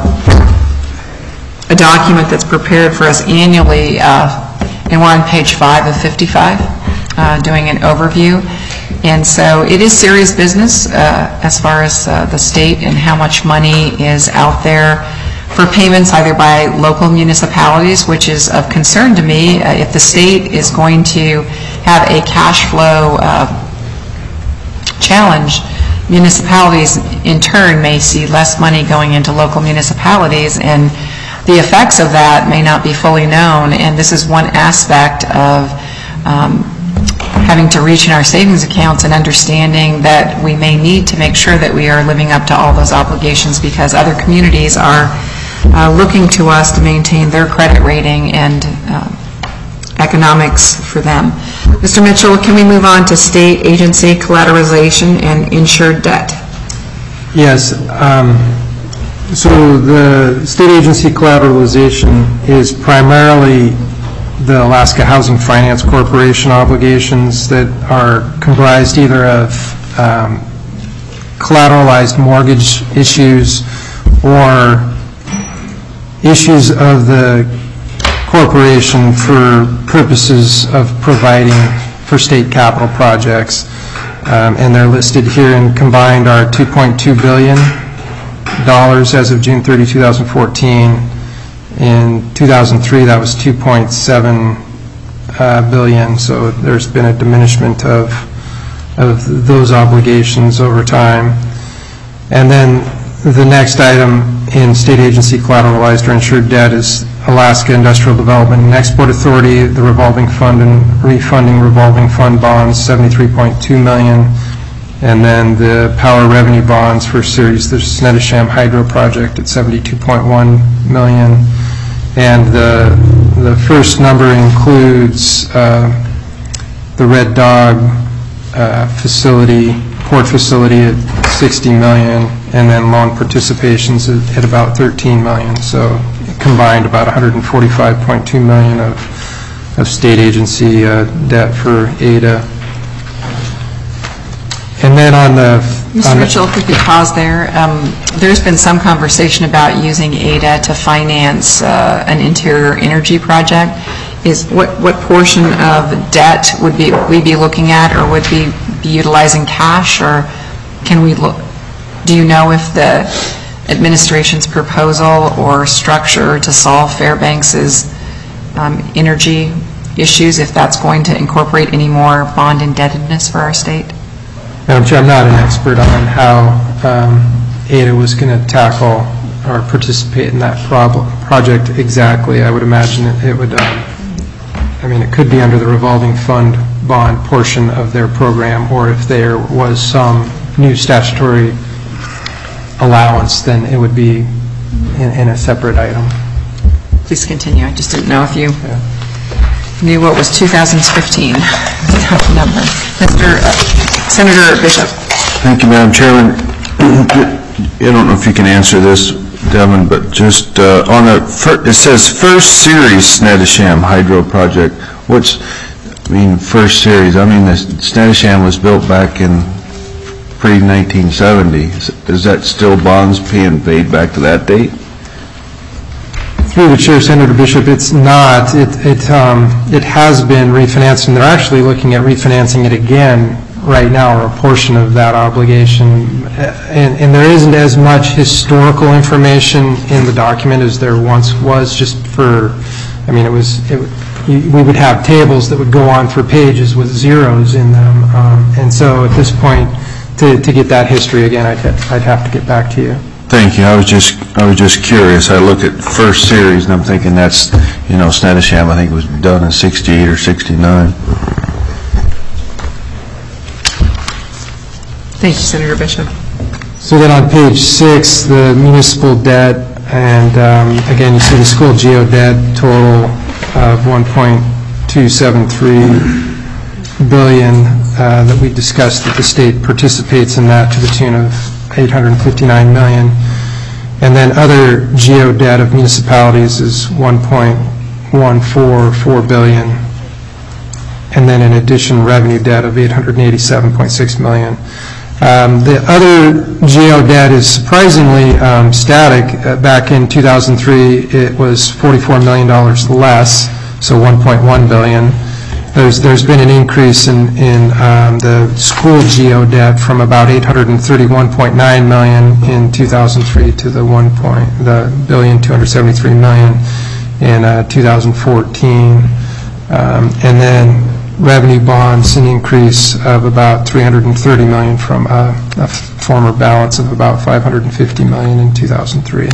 a document that's prepared for us annually, uh, and we're on page five of fifty-five, uh, doing an overview. And so it is serious business uh, as far as uh, the state and how much money is out there for payments either by local municipalities, which is of concern to me. Uh, if the state is going to have a cash flow uh, challenge, municipalities in turn may see less money going into local municipalities, and the effects of that may not be fully known. And this is one aspect of um, having to reach in our savings accounts and understanding that we may need to make sure that we are living up to all those obligations, because other communities are uh, looking to us to maintain their credit rating and uh, economics for them. Mister Mitchell, can we move on to state agency collateralization and insured debt? Yes. Um, so the state agency collateralization is primarily the Alaska Housing Finance Corporation obligations that are comprised either of um, collateralized mortgage issues or issues of the corporation for purposes of providing for state capital projects. Um, and they're listed here, and combined are two point two billion dollars as of June thirtieth, two thousand fourteen. In two thousand three, that was two point seven uh, billion, so there's been a diminishment of of those obligations over time. And then the next item in state agency collateralized or insured debt is Alaska Industrial Development and Export Authority, the revolving fund and refunding revolving fund bonds, seventy-three point two million, and then the power revenue bonds for series, the Snettisham Hydro Project at seventy-two point one million. And the, the first number includes uh, the Red Dog uh, facility, port facility at sixty million, and then loan participations at, at about thirteen million. So combined about one hundred forty-five point two million of, of state agency uh, debt for A D A. And then on the... Mister on Mitchell, if we could pause there. Um, there's been some conversation about using A D A to finance uh, an interior energy project. Is what, what portion of debt would be we be looking at, or would we be utilizing cash, or can we look? Do you know if the administration's proposal or structure to solve Fairbanks's um, energy issues, if that's going to incorporate any more bond indebtedness for our state? Madam Chair, I'm not an expert on how um, A D A was going to tackle or participate in that problem, project exactly. I would imagine it, it would, um, I mean, it could be under the revolving fund bond portion of their program, or if there was some new statutory allowance, then it would be in, in a separate item. Please continue. I just didn't know if you Yeah. knew what was two thousand fifteen number. Mister Uh, Senator Bishop. Thank you, Madam Chairman. I don't know if you can answer this, Devin, but just uh, on a, fir- it says first series Snettisham Hydro Project. What's, I mean, first series? I mean, the Snettisham was built back in pre nineteen seventy. Is, is that still bonds being paid back to that date? Through the chair, Senator Bishop, it's not. It it um, it has been refinanced, and they're actually looking at refinancing it again right now, or a portion of that obligation. And, and there isn't as much historical information in the document as there once was, just for, I mean, it was, it, we would have tables that would go on for pages with zeros in them. Um, and so at this point, to, to get that history again, I'd, I'd have to get back to you. Thank you. I was just I was just curious. I look at first series and I'm thinking that's, you know, Snettisham, I think it was done in sixty-eight or sixty-nine. Thank you, Senator Bishop. So then on page six, the municipal debt, and um, again, you see the school geo debt total of one point two seven three billion uh, that we discussed, that the state participates in that to the tune of eight hundred fifty-nine million. And then other geo debt of municipalities is one point one four four billion. And then in addition, revenue debt of eight hundred eighty-seven point six million. Um, the other geo debt is surprisingly um, static. Uh, back in two thousand three, it was forty-four million dollars less, so one point one billion. There's there's been an increase in in um, the school geo debt from about eight hundred thirty-one point nine million in two thousand three to the one point the billion two hundred seventy-three million in uh, two thousand fourteen, um, and then revenue bonds, an increase of about three hundred thirty million from uh, a former balance of about five hundred fifty million in two thousand three.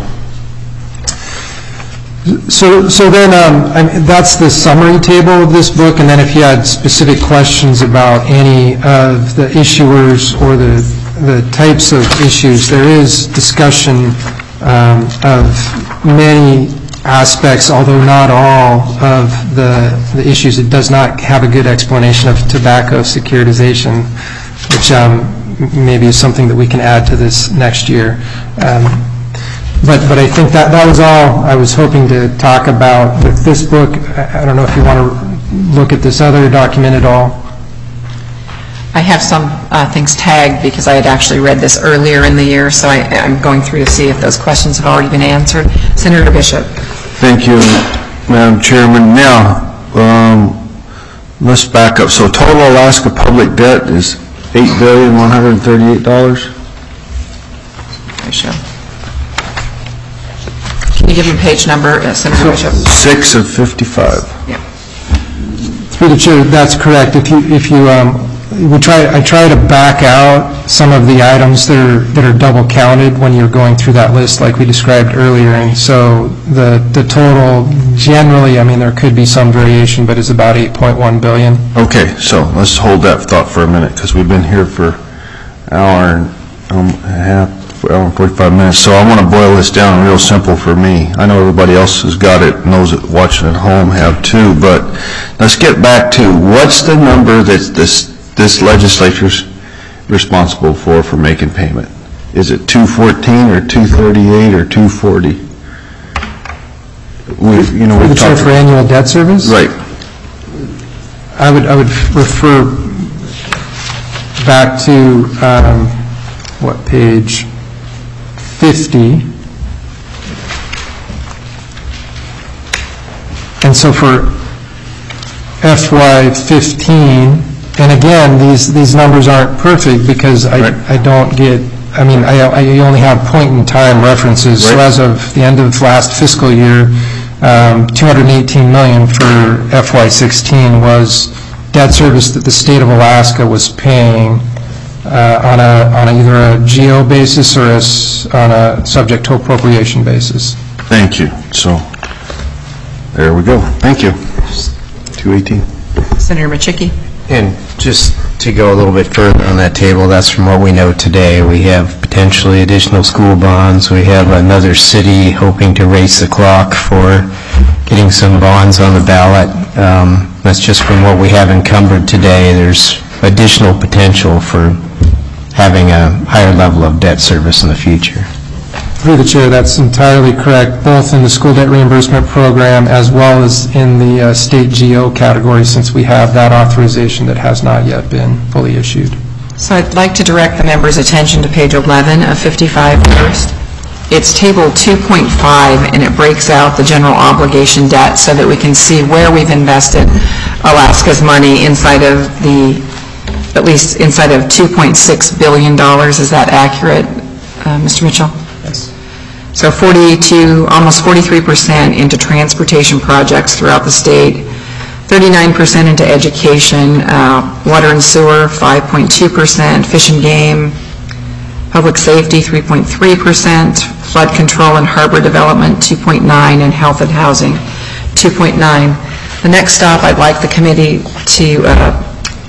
So, so then um, I mean, that's the summary table of this book, and then if you had specific questions about any of the issuers or the the types of issues, there is discussion um, of many aspects, although not all of the, the issues. It does not have a good explanation of tobacco securitization, which um, maybe is something that we can add to this next year. Um, but but I think that, that was all I was hoping to talk about with this book. I, I don't know if you want to look at this other document at all. I have some uh, things tagged because I had actually read this earlier in the year, so I, I'm going through to see if those questions have already been answered. Senator Bishop. Thank you, Madam Chairman. Now, um, let's back up. So total Alaska public debt is eight billion one hundred thirty-eight dollars? Bishop. Can you give me page number, uh, Senator Bishop? Six of fifty-five. Yeah. Through the chair, that's correct. If you, if you, um, we try, I try to back out some of the items that are that are double counted when you're going through that list, like we described earlier. And so the the total generally, I mean, there could be some variation, but it's about eight point one billion. Okay, so let's hold that thought for a minute, because we've been here for an hour and um, a half, hour and forty-five minutes. So I want to boil this down real simple for me. I know everybody else has got it, knows it, watching at home have too. But let's get back to what's the number that this this legislature's responsible for for making payment? Is it two fourteen or two thirty-eight or two forty? We, you know, For we the chair for annual debt service? Right. I would I would refer back to um, what page fifty. And so for F Y fifteen, and again, these these numbers aren't perfect because I, Right. I don't get, I mean, I, I only have point-in-time references. So Right. as of the end of last fiscal year, um, two hundred eighteen million dollars for F Y sixteen was debt service that the state of Alaska was paying uh, on a on a, either a GEO basis or a s on a subject to appropriation basis. Thank you. So there we go. Thank you. two eighteen. Senator Machicki. And just to go a little bit further on that table, that's from what we know today. We have potentially additional school bonds. We have another city hoping to race the clock for getting some bonds on the ballot. Um, that's just from what we have encumbered today. There's additional potential for having a higher level of debt service in the future. Through the chair, that's entirely correct, both in the school debt reimbursement program as well as in the uh, state GEO category, since we have that authorization that has not yet been fully issued. So I'd like to direct the members' attention to page eleven of fifty-five first. It's table two point five, and it breaks out the general obligation debt so that we can see where we've invested Alaska's money inside of the, at least inside of two point six billion dollars. Is that accurate, uh, Mister Mitchell? Yes. So forty-two, almost forty-three percent into transportation projects throughout the state, thirty-nine percent into education, uh, water and sewer, five point two percent, fish and game, public safety, three point three percent, flood control and harbor development, two point nine, and health and housing, two point nine. The next stop, I'd like the committee to uh, uh,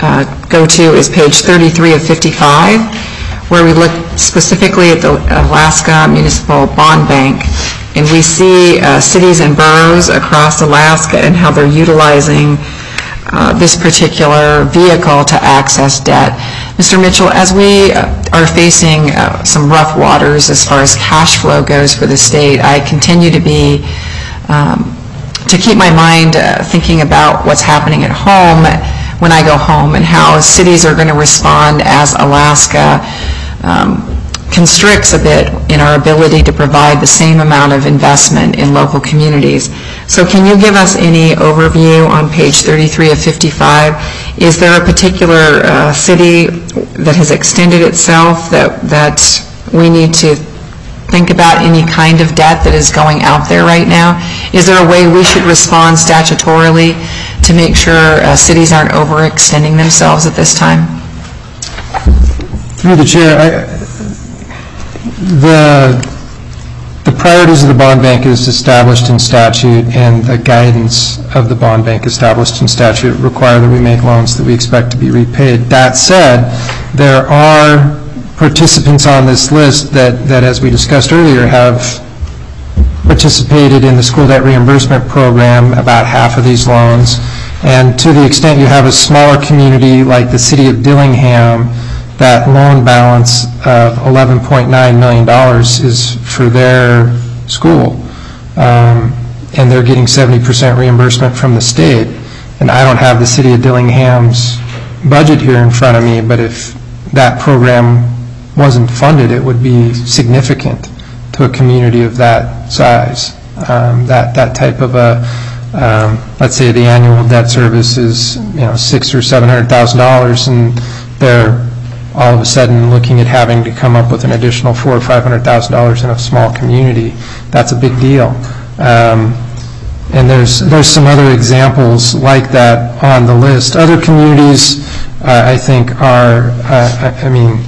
go to is page thirty-three of fifty-five, where we look specifically at the Alaska Municipal Bond Bank, and we see uh, cities and boroughs across Alaska and how they're utilizing uh, this particular vehicle to access debt. Mister Mitchell, as we uh, are facing uh, some rough waters as far as cash flow goes for the state, I continue to be, um, to keep my mind uh, thinking about what's happening at home when I go home and how cities are going to respond as Alaska um, constricts a bit in our ability to provide the same amount of investment in local communities. So can you give us any overview on page thirty-three of fifty-five? Is there a particular uh, city that has extended itself that, that we need to think about any kind of debt that is going out there right now? Is there a way we should respond statutorily to make sure uh, cities aren't overextending themselves at this time? Through the chair, I, the the priorities of the bond bank is established in statute, and the guidance of the bond bank established in statute require that we make loans that we expect to be repaid. That said, there are participants on this list that, that as we discussed earlier, have participated in the school debt reimbursement program, about half of these loans. And to the extent you have a smaller community like the city of Dillingham, that loan balance of eleven point nine million dollars is for their school. Um, and they're getting seventy percent reimbursement from the state. And I don't have the city of Dillingham's budget here in front of me, but if that program wasn't funded, it would be significant to a community of that size. Um, that, that type of a, um, let's say the annual debt service is, you know, six or seven hundred thousand dollars, and they're all of a sudden looking at having to come up with an additional four or five hundred thousand dollars in a small community. That's a big deal. Um, and there's there's some other examples like that on the list. Other communities, uh, I think, are uh, I, I mean,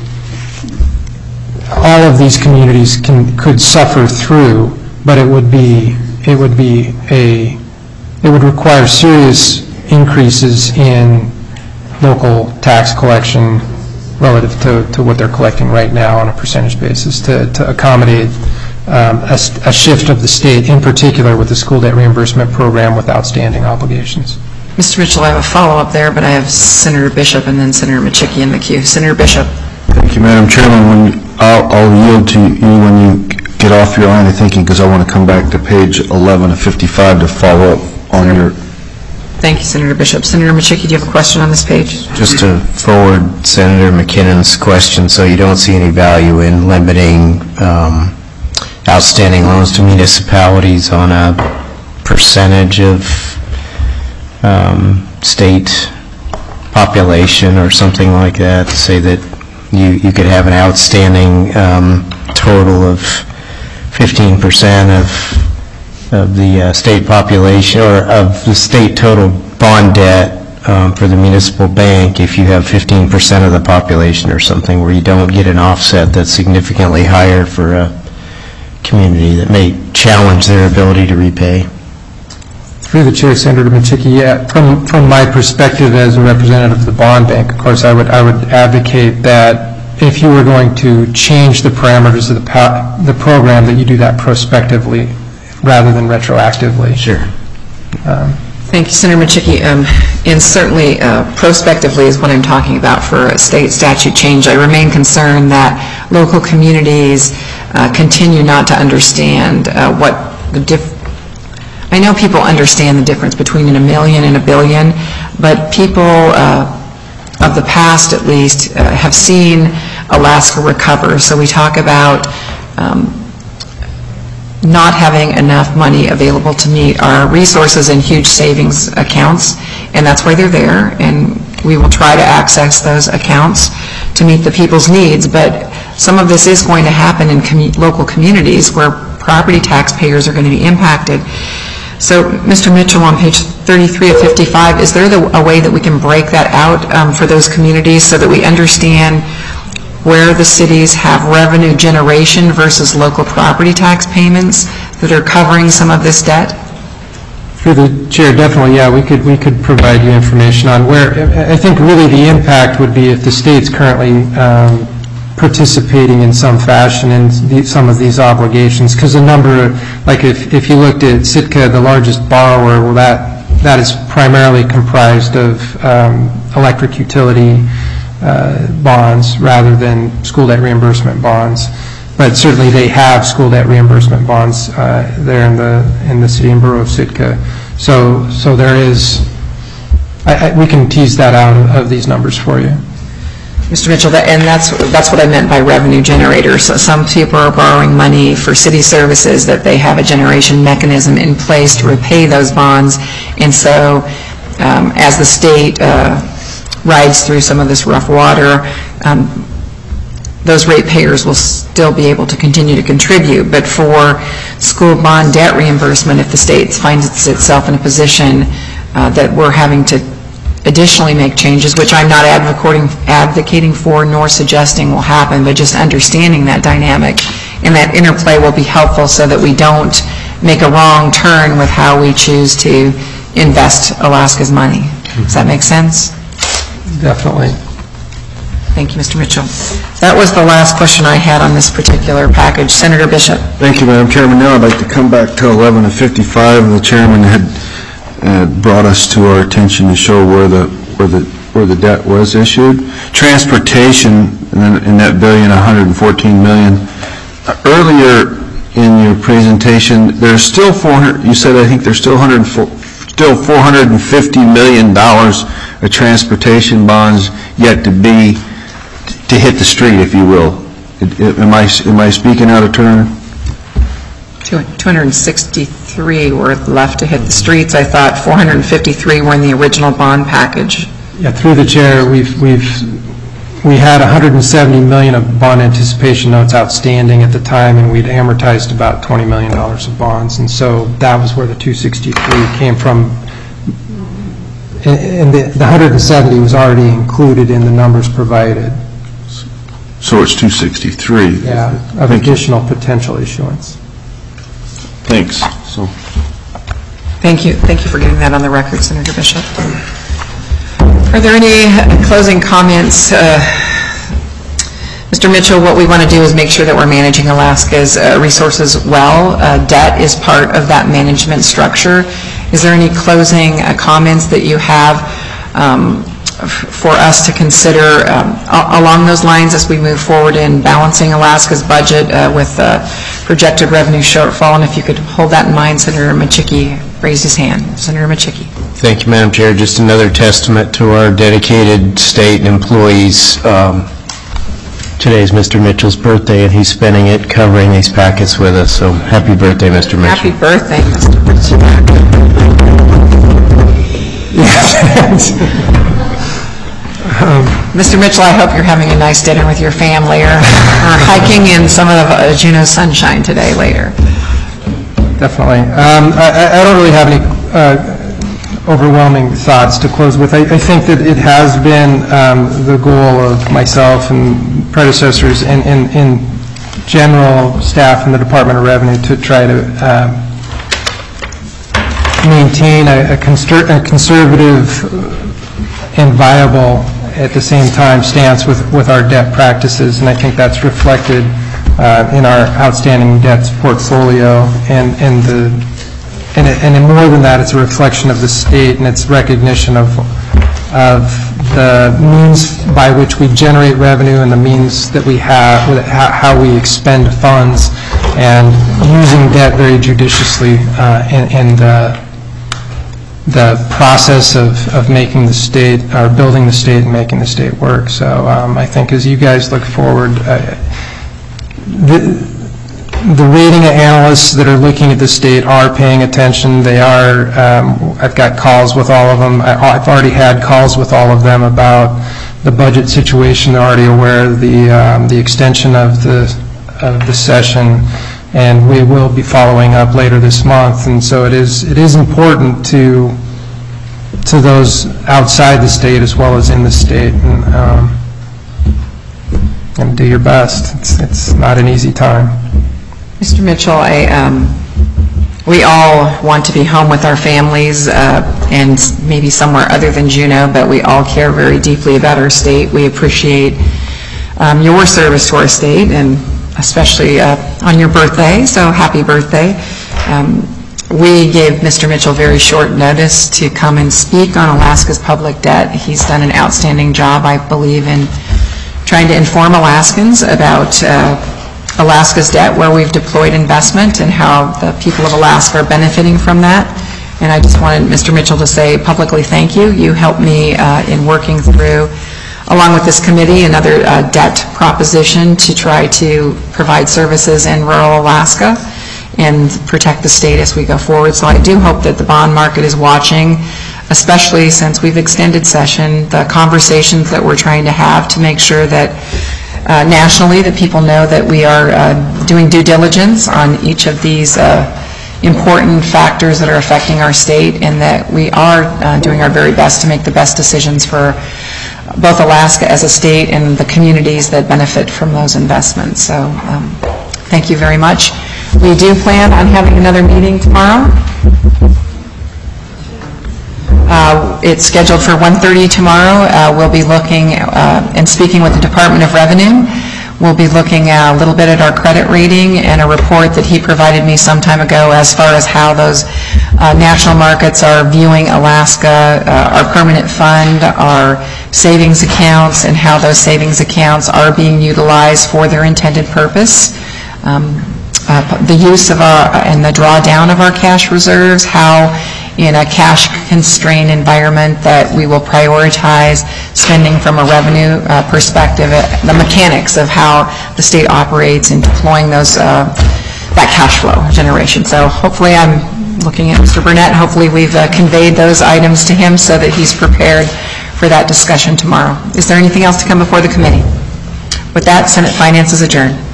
all of these communities can could suffer through, but it would be it would be a it would require serious increases in local tax collection relative to, to what they're collecting right now on a percentage basis to, to accommodate um, a, a shift of the state, in particular with the school debt reimbursement program with outstanding obligations. Mister Mitchell, I have a follow-up there, but I have Senator Bishop and then Senator Machicki in the queue. Senator Bishop. Thank you, Madam Chairman. When you, I'll, I'll yield to you when you get off your line of thinking, because I want to come back to page eleven of fifty-five to follow up on your... Thank you, Senator Bishop. Senator Machicki, do you have a question on this page? Just to forward Senator McKinnon's question, so you don't see any value in limiting um, outstanding loans to municipalities on a percentage of um, state population or something like that, to say that you, you could have an outstanding um, total of fifteen percent of of the uh, state population, or of the state total bond debt um, for the municipal bank, if you have fifteen percent of the population or something, where you don't get an offset that's significantly higher for a community that may challenge their ability to repay. Through the chair, Senator Machicki, yeah, from, from my perspective as a representative of the bond bank, of course, I would, I would advocate that if you were going to change the parameters of the, po the program, that you do that prospectively rather than retroactively. Sure. Um, Thank you, Senator Machicki. Um, and certainly, uh, prospectively is what I'm talking about for a state statute change. I remain concerned that local communities uh, continue not to understand uh, what the diff. I know people understand the difference between a million and a billion, but people uh, of the past, at least, uh, have seen Alaska recover. So we talk about um, not having enough money available to meet our resources in huge savings accounts, and that's why they're there, and we will try to access those accounts to meet the people's needs. But some of this is going to happen in commu local communities where property taxpayers are going to be impacted. So, Mister Mitchell, on page thirty-three of fifty-five, is there the, a way that we can break that out um, for those communities so that we understand where the cities have revenue generation versus local property tax payments that are covering some of this debt? Through the chair, definitely, yeah, we could, we could provide you information on where, I think really the impact would be if the state's currently um, participating in some fashion in the, some of these obligations, because a number, of, like if, if you looked at Sitka, the largest borrower, well, that, that is primarily comprised of um, electric utility uh, bonds rather than school debt reimbursement bonds. But certainly they have school debt reimbursement bonds uh, there in the in the city and borough of Sitka. So so there is, I, I, we can tease that out of, of these numbers for you. Mister Mitchell, that, and that's that's what I meant by revenue generators. So some people are borrowing money for city services that they have a generation mechanism in place to repay those bonds, and so um, as the state uh, rides through some of this rough water, um, those ratepayers will still be able to continue to contribute. But for school bond debt reimbursement, if the state finds itself in a position uh, that we're having to additionally make changes, which I'm not advocating, advocating for nor suggesting will happen, but just understanding that dynamic and that interplay will be helpful so that we don't make a wrong turn with how we choose to invest Alaska's money. Does that make sense? Definitely. Thank you, Mister Mitchell. That was the last question I had on this particular package. Senator Bishop. Thank you, Madam Chairman. Now I'd like to come back to eleven fifty-five, and the chairman had uh, brought us to our attention to show where the where the where the debt was issued. Transportation, in, in that billion, one hundred fourteen million. Uh, earlier in your presentation, there's still four hundred. You said I think there's still one hundred, still four hundred fifty million dollars of transportation bonds yet to be. To hit the street, if you will. It, it, am I am I speaking out of turn? two hundred sixty-three were left to hit the streets. I thought four hundred fifty-three were in the original bond package. Yeah, through the chair, we've we've we had one hundred seventy million dollars of bond anticipation notes outstanding at the time, and we'd amortized about twenty million dollars of bonds, and so that was where the two hundred sixty-three came from. And the, the one hundred seventy was already included in the numbers provided. So it's two hundred sixty-three. Yeah, of Thank additional you. Potential issuance. Thanks. So. Thank you. Thank you for getting that on the record, Senator Bishop. Are there any closing comments? Uh, Mister Mitchell, what we want to do is make sure that we're managing Alaska's uh, resources well. Uh, debt is part of that management structure. Is there any closing uh, comments that you have um, for us to consider um, along those lines as we move forward in balancing Alaska's budget uh, with uh, projected revenue shortfall? And if you could hold that in mind, Senator Machicki raised his hand. Senator Machicki. Thank you, Madam Chair. Just another testament to our dedicated state employees. Um, today's Mister Mitchell's birthday, and he's spending it covering these packets with us. So happy birthday, Mister Mitchell. Happy birthday, Mister Mitchell. Um, Mister Mitchell, I hope you're having a nice dinner with your family or, or hiking in some of uh, Juneau's sunshine today later. Definitely. Um, I, I don't really have any uh, overwhelming thoughts to close with. I, I think that it has been um, the goal of myself and predecessors and in, in general staff in the Department of Revenue to try to uh, maintain a, a, conser- a conservative and viable at the same time stance with, with our debt practices, and I think that's reflected uh, in our outstanding debts portfolio, and, and the and, it, and more than that, it's a reflection of the state and its recognition of of the means by which we generate revenue and the means that we have, how we expend funds, and using debt very judiciously uh, in, in the the process of, of making the state, or building the state and making the state work. So um, I think as you guys look forward, uh, the, the rating analysts that are looking at the state are paying attention. They are, um, I've got calls with all of them. I, I've already had calls with all of them about the budget situation. They're already aware of the, um, the extension of the, of the session, and we will be following up later this month. And so it is it is important to to those outside the state as well as in the state, and, um, and do your best. It's it's not an easy time. Mister Mitchell, I um, we all want to be home with our families uh, and maybe somewhere other than Juneau, but we all care very deeply about our state. We appreciate um, your service to our state, and especially uh, on your birthday, so happy birthday. Um, we gave Mister Mitchell very short notice to come and speak on Alaska's public debt. He's done an outstanding job, I believe, in trying to inform Alaskans about uh, Alaska's debt, where we've deployed investment, and how the people of Alaska are benefiting from that. And I just wanted Mister Mitchell to say publicly thank you. You helped me uh, in working through, along with this committee, another uh, debt proposition to try to provide services in rural Alaska and protect the state as we go forward. So I do hope that the bond market is watching, especially since we've extended session, the conversations that we're trying to have to make sure that uh, nationally that people know that we are uh, doing due diligence on each of these uh, important factors that are affecting our state, and that we are uh, doing our very best to make the best decisions for both Alaska as a state and the communities that benefit from those investments. So um, thank you very much. We do plan on having another meeting tomorrow. Uh, it's scheduled for one thirty tomorrow. Uh, we'll be looking uh, and speaking with the Department of Revenue. We'll be looking uh, a little bit at our credit rating and a report that he provided me some time ago as far as how those uh, national markets are viewing Alaska, uh, our permanent fund, our savings accounts, and how those savings accounts are being utilized for their intended purpose. Um, Uh, the use of our, and the drawdown of our cash reserves, how in a cash-constrained environment that we will prioritize spending from a revenue uh, perspective, uh, the mechanics of how the state operates in deploying those, uh, that cash flow generation. So hopefully, I'm looking at Mister Burnett, hopefully we've uh, conveyed those items to him so that he's prepared for that discussion tomorrow. Is there anything else to come before the committee? With that, Senate Finance is adjourned.